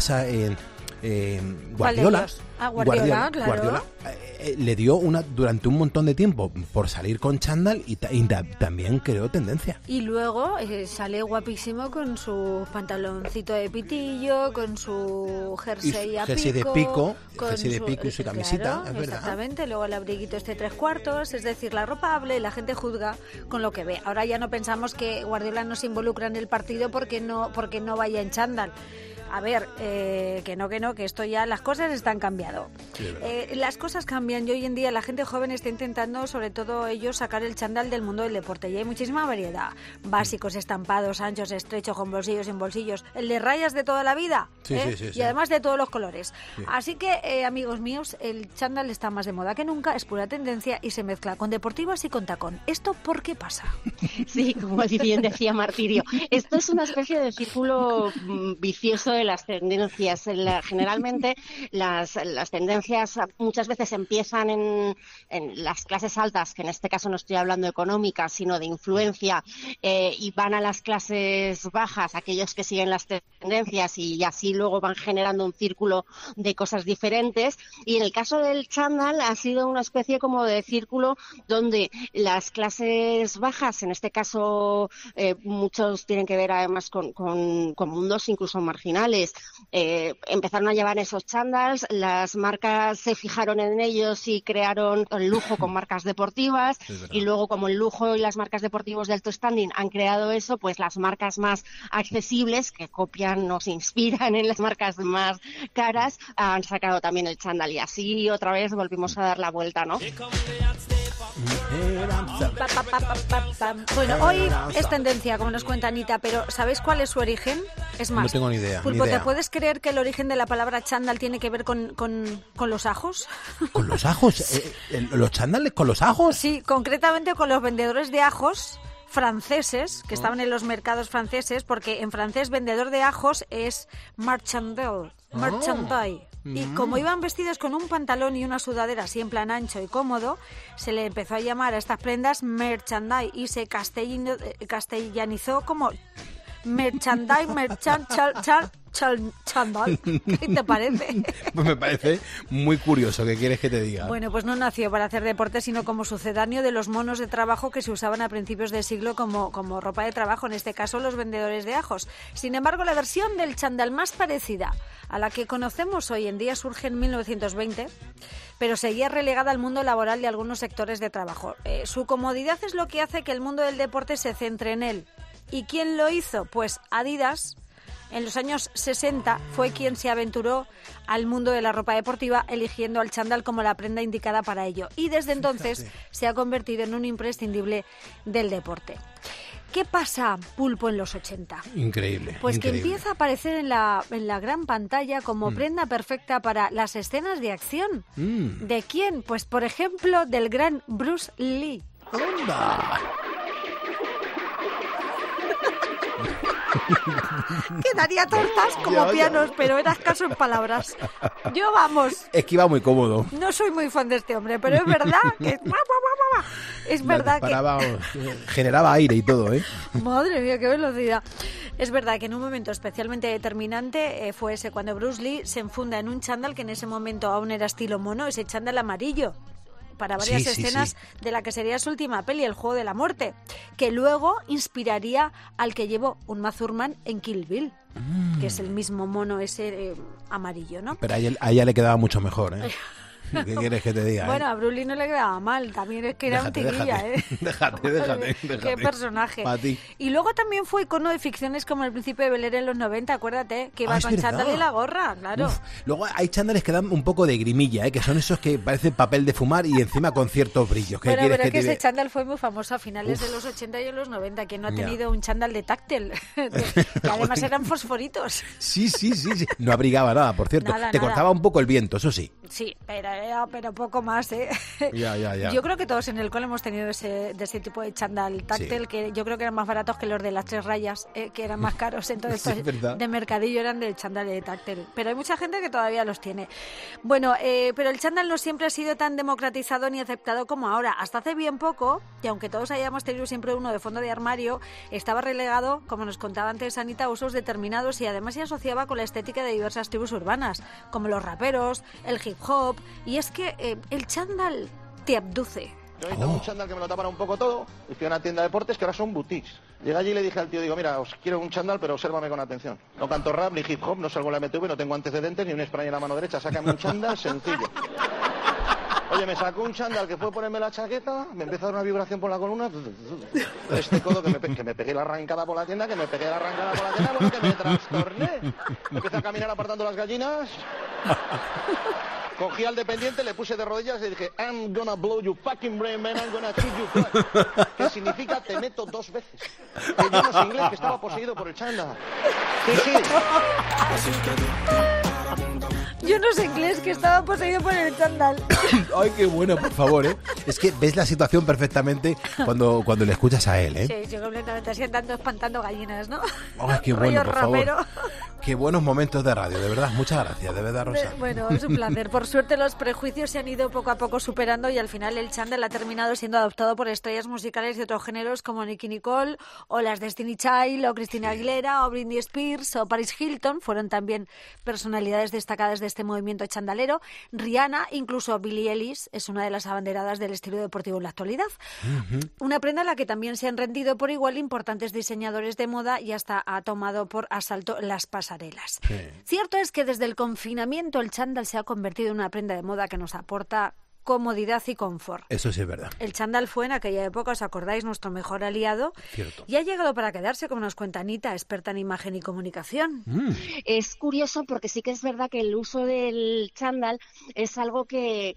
Guardiola. Guardiola, claro. Guardiola le dio durante un montón de tiempo por salir con chándal y también creó tendencia. Y luego sale guapísimo con su pantaloncito de pitillo, con su jersey a pico. Jersey de pico y su camiseta, claro, es verdad. Exactamente, luego el abriguito 3/4, es decir, la ropa habla y la gente juzga con lo que ve. Ahora ya no pensamos que Guardiola no se involucra en el partido porque no vaya en chándal. A ver, que esto ya, las cosas están cambiando. Las cosas cambian y hoy en día la gente joven está intentando, sobre todo ellos, sacar el chándal del mundo del deporte. Y hay muchísima variedad. Básicos, estampados, anchos, estrechos, con bolsillos, sin bolsillos. El de rayas de toda la vida. Sí. Y además de todos los colores. Sí. Así que, amigos míos, el chándal está más de moda que nunca, es pura tendencia y se mezcla con deportivas y con tacón. ¿Esto por qué pasa? Sí, como bien decía Martirio. Esto es una especie de círculo vicioso de las tendencias. Generalmente las tendencias muchas veces empiezan en las clases altas, que en este caso no estoy hablando económicas, sino de influencia, y van a las clases bajas, aquellos que siguen las tendencias, y así luego van generando un círculo de cosas diferentes. Y en el caso del chándal ha sido una especie como de círculo donde las clases bajas, en este caso muchos tienen que ver además con mundos incluso marginales, empezaron a llevar esos chándals, las marcas se fijaron en ellos y crearon el lujo con marcas deportivas, y luego como el lujo y las marcas deportivas de alto standing han creado eso, pues las marcas más accesibles, que copian, nos inspiran en las marcas más caras, han sacado también el chándal, y así otra vez volvimos a dar la vuelta, ¿no? Bueno, hoy es tendencia, como nos cuenta Anita, pero ¿sabéis cuál es su origen? Es más, no tengo ni idea. Pulpo, ¿te puedes creer que el origen de la palabra chándal tiene que ver con los ajos? ¿Con los ajos? ¿Los chándales con los ajos? Sí, concretamente con los vendedores de ajos franceses que estaban en los mercados franceses, porque en francés vendedor de ajos es marchandel. Y como iban vestidos con un pantalón y una sudadera así en plan ancho y cómodo, se le empezó a llamar a estas prendas merchandise y se castellanizó como chándal. ¿Qué te parece? Pues me parece muy curioso. ¿Qué quieres que te diga? Bueno, pues no nació para hacer deporte, sino como sucedáneo de los monos de trabajo que se usaban a principios del siglo como ropa de trabajo, en este caso los vendedores de ajos. Sin embargo, la versión del chándal más parecida a la que conocemos hoy en día surge en 1920, pero seguía relegada al mundo laboral y a algunos sectores de trabajo. Su comodidad es lo que hace que el mundo del deporte se centre en él. ¿Y quién lo hizo? Pues Adidas. En los años 60 fue quien se aventuró al mundo de la ropa deportiva, eligiendo al chándal como la prenda indicada para ello. Y desde entonces se ha convertido en un imprescindible del deporte. ¿Qué pasa, Pulpo, en los 80? Increíble. Pues increíble. Que empieza a aparecer en la gran pantalla como prenda perfecta para las escenas de acción. ¿De quién? Pues, por ejemplo, del gran Bruce Lee. ¡Onda! Quedaría tortas como pianos, pero era escaso en palabras. Yo, vamos. Es que iba muy cómodo. No soy muy fan de este hombre, pero es verdad que... Es verdad que... generaba aire y todo, ¿eh? Madre mía, qué velocidad. Es verdad que en un momento especialmente determinante fue ese cuando Bruce Lee se enfunda en un chándal que en ese momento aún era estilo mono, ese chándal amarillo. para varias escenas de la que sería su última peli, El juego de la muerte, que luego inspiraría al que llevó Uma Thurman en Kill Bill, que es el mismo mono ese amarillo, ¿no? Pero a ella le quedaba mucho mejor, ¿eh? ¿Qué quieres que te diga? Bueno, a Bruce no le quedaba mal, también es que era un tirilla, Déjate. Qué personaje. Para ti. Y luego también fue icono de ficciones como El Príncipe de Bel-Air en los 90, acuérdate, que iba con chándal y la gorra, claro. Luego hay chándales que dan un poco de grimilla, que son esos que parecen papel de fumar y encima con ciertos brillos. Bueno, pero es que ese chándal fue muy famoso a finales de los 80 y en los 90. ¿Quién no ha tenido un chándal de táctil? Que además eran fosforitos. Sí. No abrigaba nada, por cierto. Te cortaba un poco el viento, eso sí. Sí, pero poco más, ¿eh? Ya. Yo creo que todos en el cole hemos tenido de ese tipo de chándal táctil, que yo creo que eran más baratos que los de las 3 rayas, que eran más caros. Entonces, de mercadillo eran del chándal de táctil. Pero hay mucha gente que todavía los tiene. Bueno, pero el chándal no siempre ha sido tan democratizado ni aceptado como ahora. Hasta hace bien poco, y aunque todos hayamos tenido siempre uno de fondo de armario, estaba relegado, como nos contaba antes Anita, a usos determinados y además se asociaba con la estética de diversas tribus urbanas, como los raperos, el hip hop, y es que el chándal te abduce. Yo tengo un chándal que me lo tapan un poco todo, y fui a una tienda de deportes que ahora son boutiques. Llegué allí y le dije al tío, digo, mira, os quiero un chándal, pero obsérvame con atención. No canto rap, ni hip hop, no salgo en la MTV, no tengo antecedentes, ni un spray en la mano derecha, sácame un chándal sencillo. Oye, me sacó un chándal que fue ponerme la chaqueta, me empezó a dar una vibración por la columna, este codo que me pegué la arrancada por la tienda, bueno, que me trastorné. Empecé a caminar apartando las gallinas. Cogí al dependiente, le puse de rodillas y dije, I'm gonna blow you fucking brain, man, I'm gonna shoot you flat. Que significa te meto 2 veces. Que yo no sé inglés, que estaba poseído por el chándal. Sí. Yo no sé inglés, que estaba poseído por el chándal. Ay, qué bueno, por favor, ¿eh? Es que ves la situación perfectamente cuando le escuchas a él, ¿eh? Sí, completamente. Así andando espantando gallinas, ¿no? Ay, qué bueno, por favor. Qué buenos momentos de radio, de verdad. Muchas gracias, de verdad, Rosa. Bueno, es un placer. Por suerte los prejuicios se han ido poco a poco superando y al final el chándal ha terminado siendo adoptado por estrellas musicales de otros géneros como Nicki Nicole o las Destiny Child o Christina Aguilera o Britney Spears o Paris Hilton. Fueron también personalidades destacadas de este movimiento chandalero. Rihanna, incluso Billie Eilish, es una de las abanderadas del estilo deportivo en la actualidad. Una prenda a la que también se han rendido por igual importantes diseñadores de moda y hasta ha tomado por asalto las pasarelas. Sí. Cierto es que desde el confinamiento el chándal se ha convertido en una prenda de moda que nos aporta comodidad y confort. Eso sí es verdad. El chándal fue en aquella época, ¿os acordáis?, nuestro mejor aliado. Cierto. Y ha llegado para quedarse, como nos cuenta Anita, experta en imagen y comunicación. Es curioso porque sí que es verdad que el uso del chándal es algo que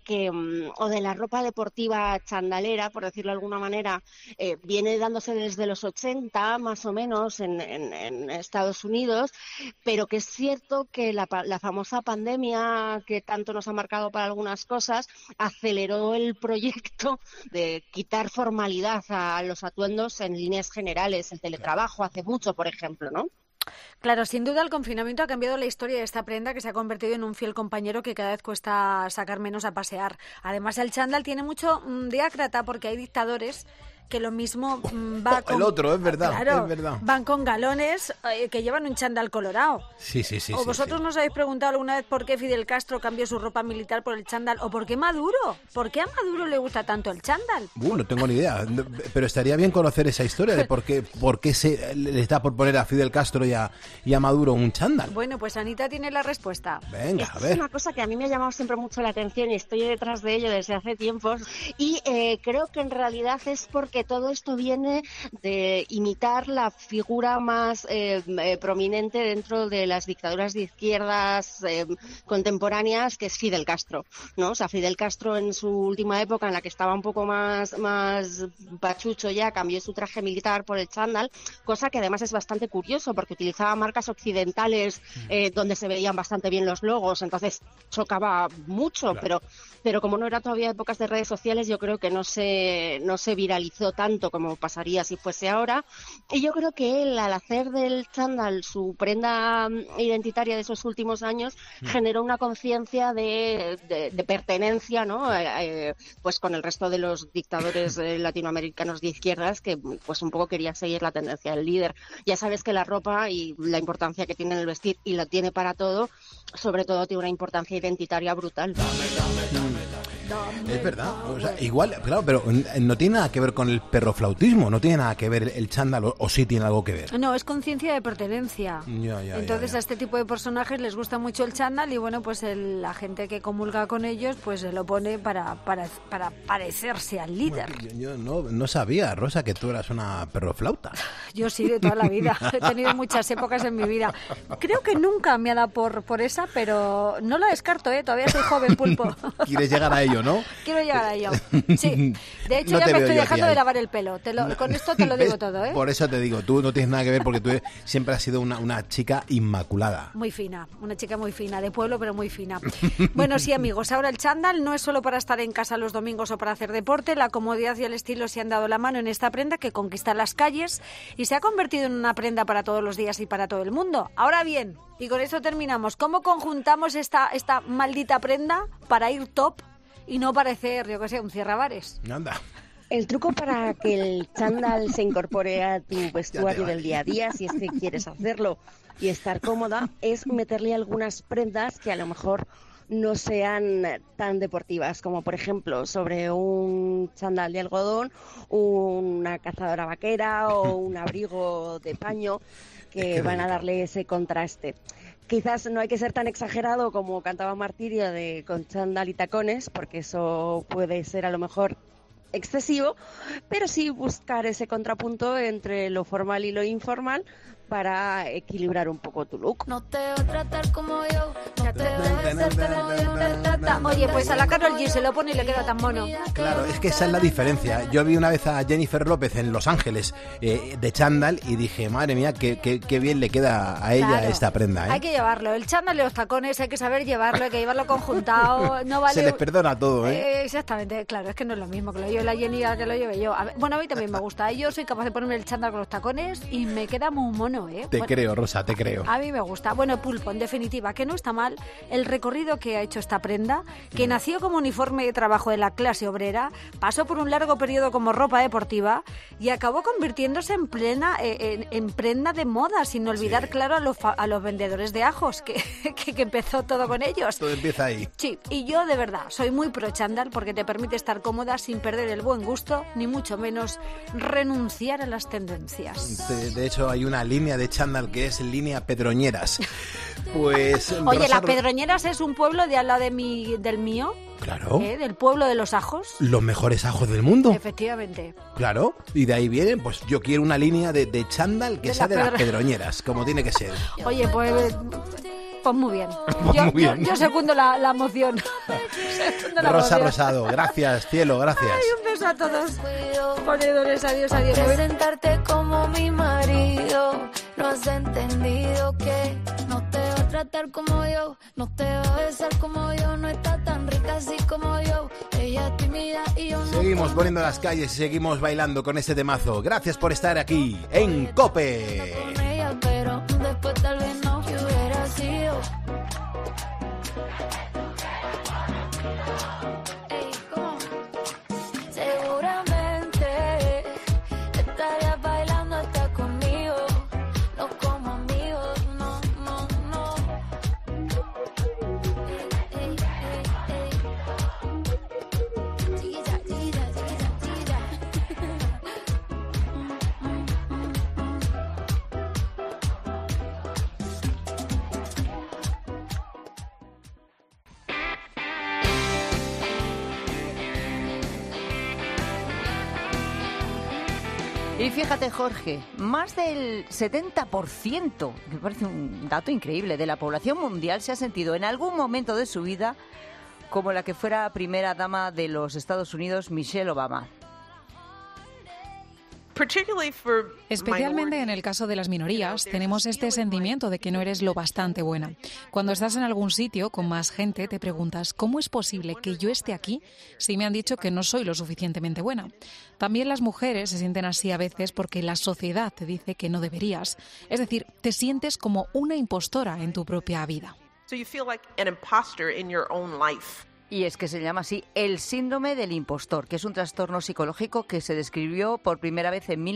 o de la ropa deportiva chandalera, por decirlo de alguna manera, viene dándose desde los 80, más o menos, en Estados Unidos, pero que es cierto que la famosa pandemia que tanto nos ha marcado para algunas cosas aceleró el proyecto de quitar formalidad a los atuendos en líneas generales. El teletrabajo hace mucho, por ejemplo, ¿no? Claro, sin duda el confinamiento ha cambiado la historia de esta prenda que se ha convertido en un fiel compañero que cada vez cuesta sacar menos a pasear. Además, el chándal tiene mucho diácrata porque hay dictadores que lo mismo va con... El otro, es verdad, claro, es verdad. Van con galones que llevan un chándal colorado. Sí. ¿O vosotros nos habéis preguntado alguna vez por qué Fidel Castro cambió su ropa militar por el chándal? ¿O por qué Maduro? ¿Por qué a Maduro le gusta tanto el chándal? No tengo ni idea, pero estaría bien conocer esa historia de por qué se les da por poner a Fidel Castro y a Maduro un chándal. Bueno, pues Anita tiene la respuesta. Venga, Esto a ver. Es una cosa que a mí me ha llamado siempre mucho la atención y estoy detrás de ello desde hace tiempos y creo que en realidad es porque todo esto viene de imitar la figura más prominente dentro de las dictaduras de izquierdas contemporáneas, que es Fidel Castro, ¿no? O sea, Fidel Castro en su última época, en la que estaba un poco más pachucho ya, cambió su traje militar por el chándal, cosa que además es bastante curioso porque utilizaba marcas occidentales donde se veían bastante bien los logos, entonces chocaba mucho, claro. pero como no era todavía épocas de redes sociales, yo creo que no se viralizó tanto como pasaría si fuese ahora, y yo creo que él, al hacer del chándal su prenda identitaria de esos últimos años, generó una conciencia de pertenencia, ¿no? Pues con el resto de los dictadores latinoamericanos de izquierdas que pues un poco quería seguir la tendencia del líder. Ya sabes que la ropa y la importancia que tiene en el vestir, y la tiene para todo, sobre todo tiene una importancia identitaria brutal. Es verdad, o sea, igual, claro, pero no tiene nada que ver con el perroflautismo, no tiene nada que ver el chándal, o sí tiene algo que ver. No, es conciencia de pertenencia. Entonces a este tipo de personajes les gusta mucho el chándal y bueno, pues la gente que comulga con ellos pues se lo pone para parecerse al líder. Bueno, yo no sabía, Rosa, que tú eras una perroflauta. Yo sí, de toda la vida. He tenido muchas épocas en mi vida. Creo que nunca me ha dado por esa, pero no la descarto, todavía soy joven, Pulpo. ¿Quieres llegar a ello, no? Quiero llegar a ello, sí. De hecho, no ya me estoy dejando de lavar el pelo. Con esto te lo digo todo, ¿eh? Por eso te digo, tú no tienes nada que ver porque tú siempre has sido una chica inmaculada. Muy fina, una chica muy fina, de pueblo, pero muy fina. Bueno, sí, amigos, ahora el chándal no es solo para estar en casa los domingos o para hacer deporte. La comodidad y el estilo se han dado la mano en esta prenda que conquista las calles y se ha convertido en una prenda para todos los días y para todo el mundo. Ahora bien, y con esto terminamos, ¿cómo conjuntamos esta maldita prenda para ir top y no parecer, yo que sé, un cierrabares? Anda. El truco para que el chándal se incorpore a tu vestuario del día a día, si es que quieres hacerlo y estar cómoda, es meterle algunas prendas que a lo mejor no sean tan deportivas, como por ejemplo sobre un chándal de algodón, una cazadora vaquera o un abrigo de paño que van a darle ese contraste. Quizás no hay que ser tan exagerado como cantaba Martirio con chándal y tacones, porque eso puede ser a lo mejor excesivo, pero sí buscar ese contrapunto entre lo formal y lo informal para equilibrar un poco tu look. No te voy a tratar como yo, no te voy a hacer como yo. Oye, pues a la Karol G se lo pone y le queda tan mono. Claro, es que esa es la diferencia. Yo vi una vez a Jennifer López en Los Ángeles de chándal y dije, madre mía, qué bien le queda a ella esta prenda, ¿eh? Hay que llevarlo, el chándal y los tacones hay que saber llevarlo, hay que llevarlo conjuntado. No vale... Se les perdona todo, ¿eh? Exactamente, claro, es que no es lo mismo que lo lleve la Jenny a que lo lleve yo. Bueno, a mí también me gusta, yo soy capaz de ponerme el chándal con los tacones y me queda muy mono. Te creo, Rosa, te creo. A mí me gusta. Bueno, Pulpo, en definitiva, que no está mal el recorrido que ha hecho esta prenda, que nació como uniforme de trabajo de la clase obrera, pasó por un largo periodo como ropa deportiva y acabó convirtiéndose en prenda de moda, sin olvidar, claro, a los vendedores de ajos, que empezó todo con ellos. Todo empieza ahí. Sí, y yo de verdad soy muy pro chándal porque te permite estar cómoda sin perder el buen gusto, ni mucho menos renunciar a las tendencias. De hecho, hay una línea de chándal que es línea Pedroñeras. Pues oye, Rosa... las Pedroñeras es un pueblo de al lado del mío. Claro. Del pueblo de los ajos. Los mejores ajos del mundo. Efectivamente. Claro. Y de ahí vienen, pues yo quiero una línea de chándal que sea de las Pedroñeras, como tiene que ser. Oye, pues muy bien. Yo segundo la moción. Rosa Rosado, gracias, cielo, gracias. Ay, un beso a todos. Ponedores, adiós, adiós. Presentarte como mi marido, no has entendido que no te va a tratar como yo, no te va a besar como yo, no está tan rica así como yo, ella es tímida y yo no. Seguimos poniendo las calles y seguimos bailando con este temazo. Gracias por estar aquí en COPE. Con ella, pero después tal vez no hubiera sido. Ey, ¿cómo? Seguramente estarías bailando hasta conmigo, no como amigos, no. Ey. Tira. Y fíjate, Jorge, más del 70%, me parece un dato increíble, de la población mundial se ha sentido en algún momento de su vida como la que fuera primera dama de los Estados Unidos, Michelle Obama. Especialmente en el caso de las minorías, tenemos este sentimiento de que no eres lo bastante buena. Cuando estás en algún sitio con más gente, te preguntas, ¿cómo es posible que yo esté aquí si me han dicho que no soy lo suficientemente buena? También las mujeres se sienten así a veces porque la sociedad te dice que no deberías. Es decir, te sientes como una impostora en tu propia vida. Y es que se llama así el síndrome del impostor, que es un trastorno psicológico que se describió por primera vez en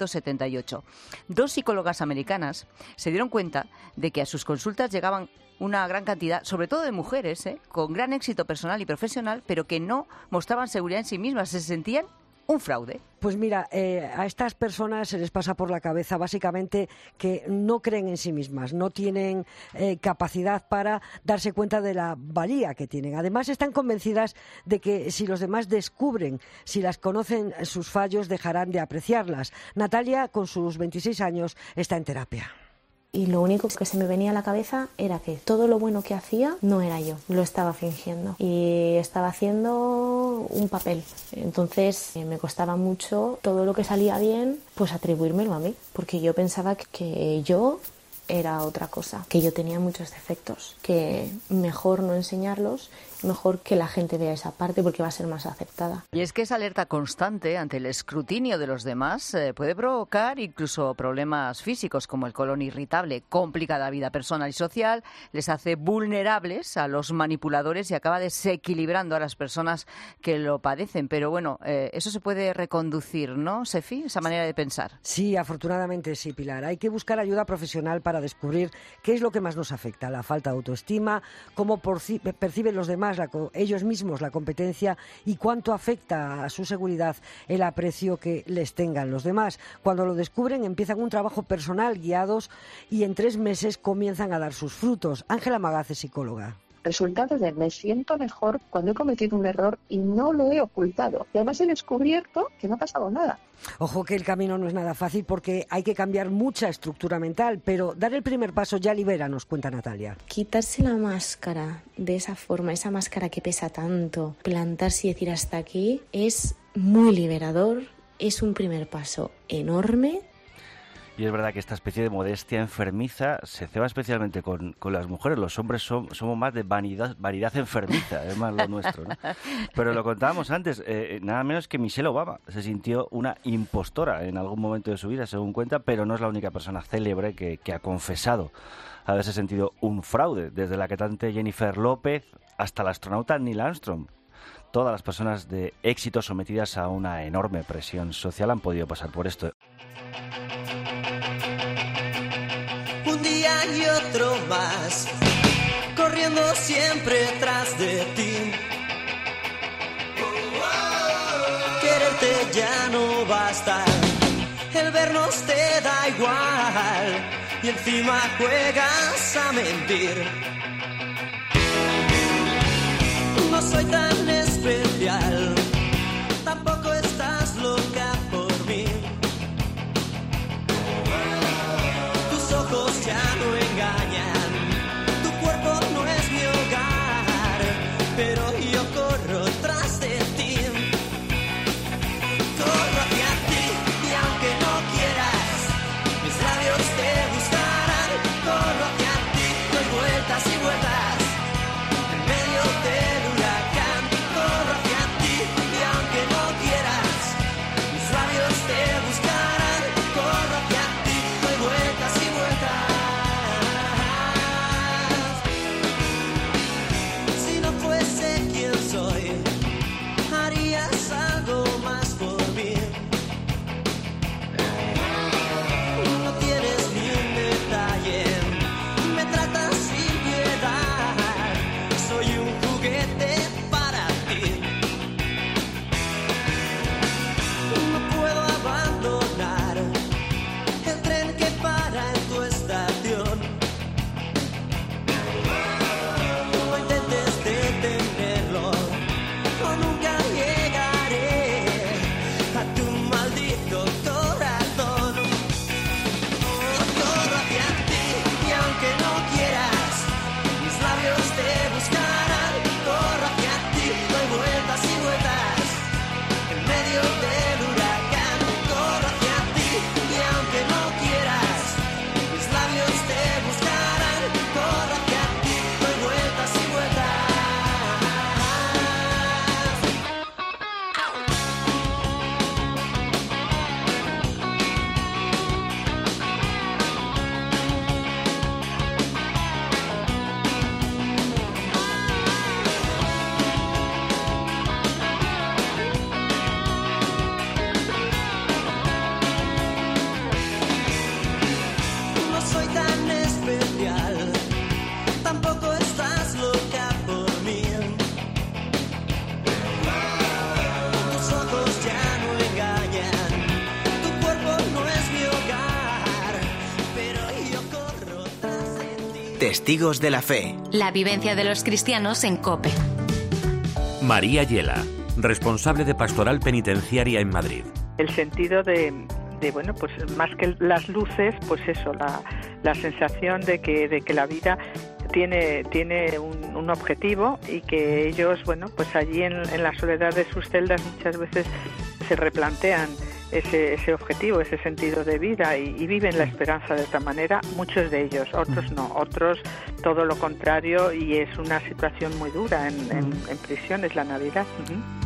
1978. 2 psicólogas americanas se dieron cuenta de que a sus consultas llegaban una gran cantidad, sobre todo de mujeres, con gran éxito personal y profesional, pero que no mostraban seguridad en sí mismas, se sentían un fraude. Pues mira, a estas personas se les pasa por la cabeza básicamente que no creen en sí mismas, no tienen capacidad para darse cuenta de la valía que tienen. Además, están convencidas de que si los demás descubren, si las conocen sus fallos, dejarán de apreciarlas. Natalia, con sus 26 años, está en terapia. Y lo único que se me venía a la cabeza era que todo lo bueno que hacía no era yo, lo estaba fingiendo y estaba haciendo un papel. Entonces me costaba mucho todo lo que salía bien, pues atribuírmelo a mí, porque yo pensaba que yo era otra cosa, que yo tenía muchos defectos, que mejor no enseñarlos, mejor que la gente vea esa parte porque va a ser más aceptada. Y es que esa alerta constante ante el escrutinio de los demás puede provocar incluso problemas físicos como el colon irritable, complica la vida personal y social, les hace vulnerables a los manipuladores y acaba desequilibrando a las personas que lo padecen. Pero bueno, eso se puede reconducir, ¿no, Sefi? Esa manera de pensar. Sí, afortunadamente sí, Pilar. Hay que buscar ayuda profesional para descubrir qué es lo que más nos afecta, la falta de autoestima, cómo perciben los demás, ellos mismos, la competencia y cuánto afecta a su seguridad el aprecio que les tengan los demás. Cuando lo descubren, empiezan un trabajo personal guiados y en 3 meses comienzan a dar sus frutos. Ángela Magaz es psicóloga. Resultado de me siento mejor cuando he cometido un error y no lo he ocultado. Y además he descubierto que no ha pasado nada. Ojo que el camino no es nada fácil porque hay que cambiar mucha estructura mental, pero dar el primer paso ya libera, nos cuenta Natalia. Quitarse la máscara de esa forma, esa máscara que pesa tanto, plantarse y decir hasta aquí, es muy liberador, es un primer paso enorme. Y es verdad que esta especie de modestia enfermiza se ceba especialmente con las mujeres. Los hombres somos más de vanidad enfermiza, es más lo nuestro, ¿no? Pero lo contábamos antes, nada menos que Michelle Obama se sintió una impostora en algún momento de su vida, según cuenta, pero no es la única persona célebre que ha confesado haberse sentido un fraude, desde la cantante Jennifer López hasta el astronauta Neil Armstrong. Todas las personas de éxito sometidas a una enorme presión social han podido pasar por esto. Un día y otro más, corriendo siempre tras de ti. Quererte ya no basta, el vernos te da igual y encima juegas a mentir. No soy tan especial, tampoco estás loca por mí. Tus ojos ya no engañan, tu cuerpo no es mi hogar, pero yo corro tras de ti. Corro hacia ti y aunque no quieras, mis labios te buscarán. Corro hacia ti, doy vueltas y vueltas en medio del huracán. Corro hacia ti Testigos de la Fe. La vivencia de los cristianos en COPE. María Yela, responsable de Pastoral Penitenciaria en Madrid. El sentido de bueno, pues más que las luces, pues eso, la sensación de que la vida tiene un objetivo y que ellos, bueno, pues allí en la soledad de sus celdas muchas veces se replantean ese objetivo, ese sentido de vida y viven la esperanza de otra manera, muchos de ellos, otros no, otros todo lo contrario, y es una situación muy dura en prisión, es la Navidad.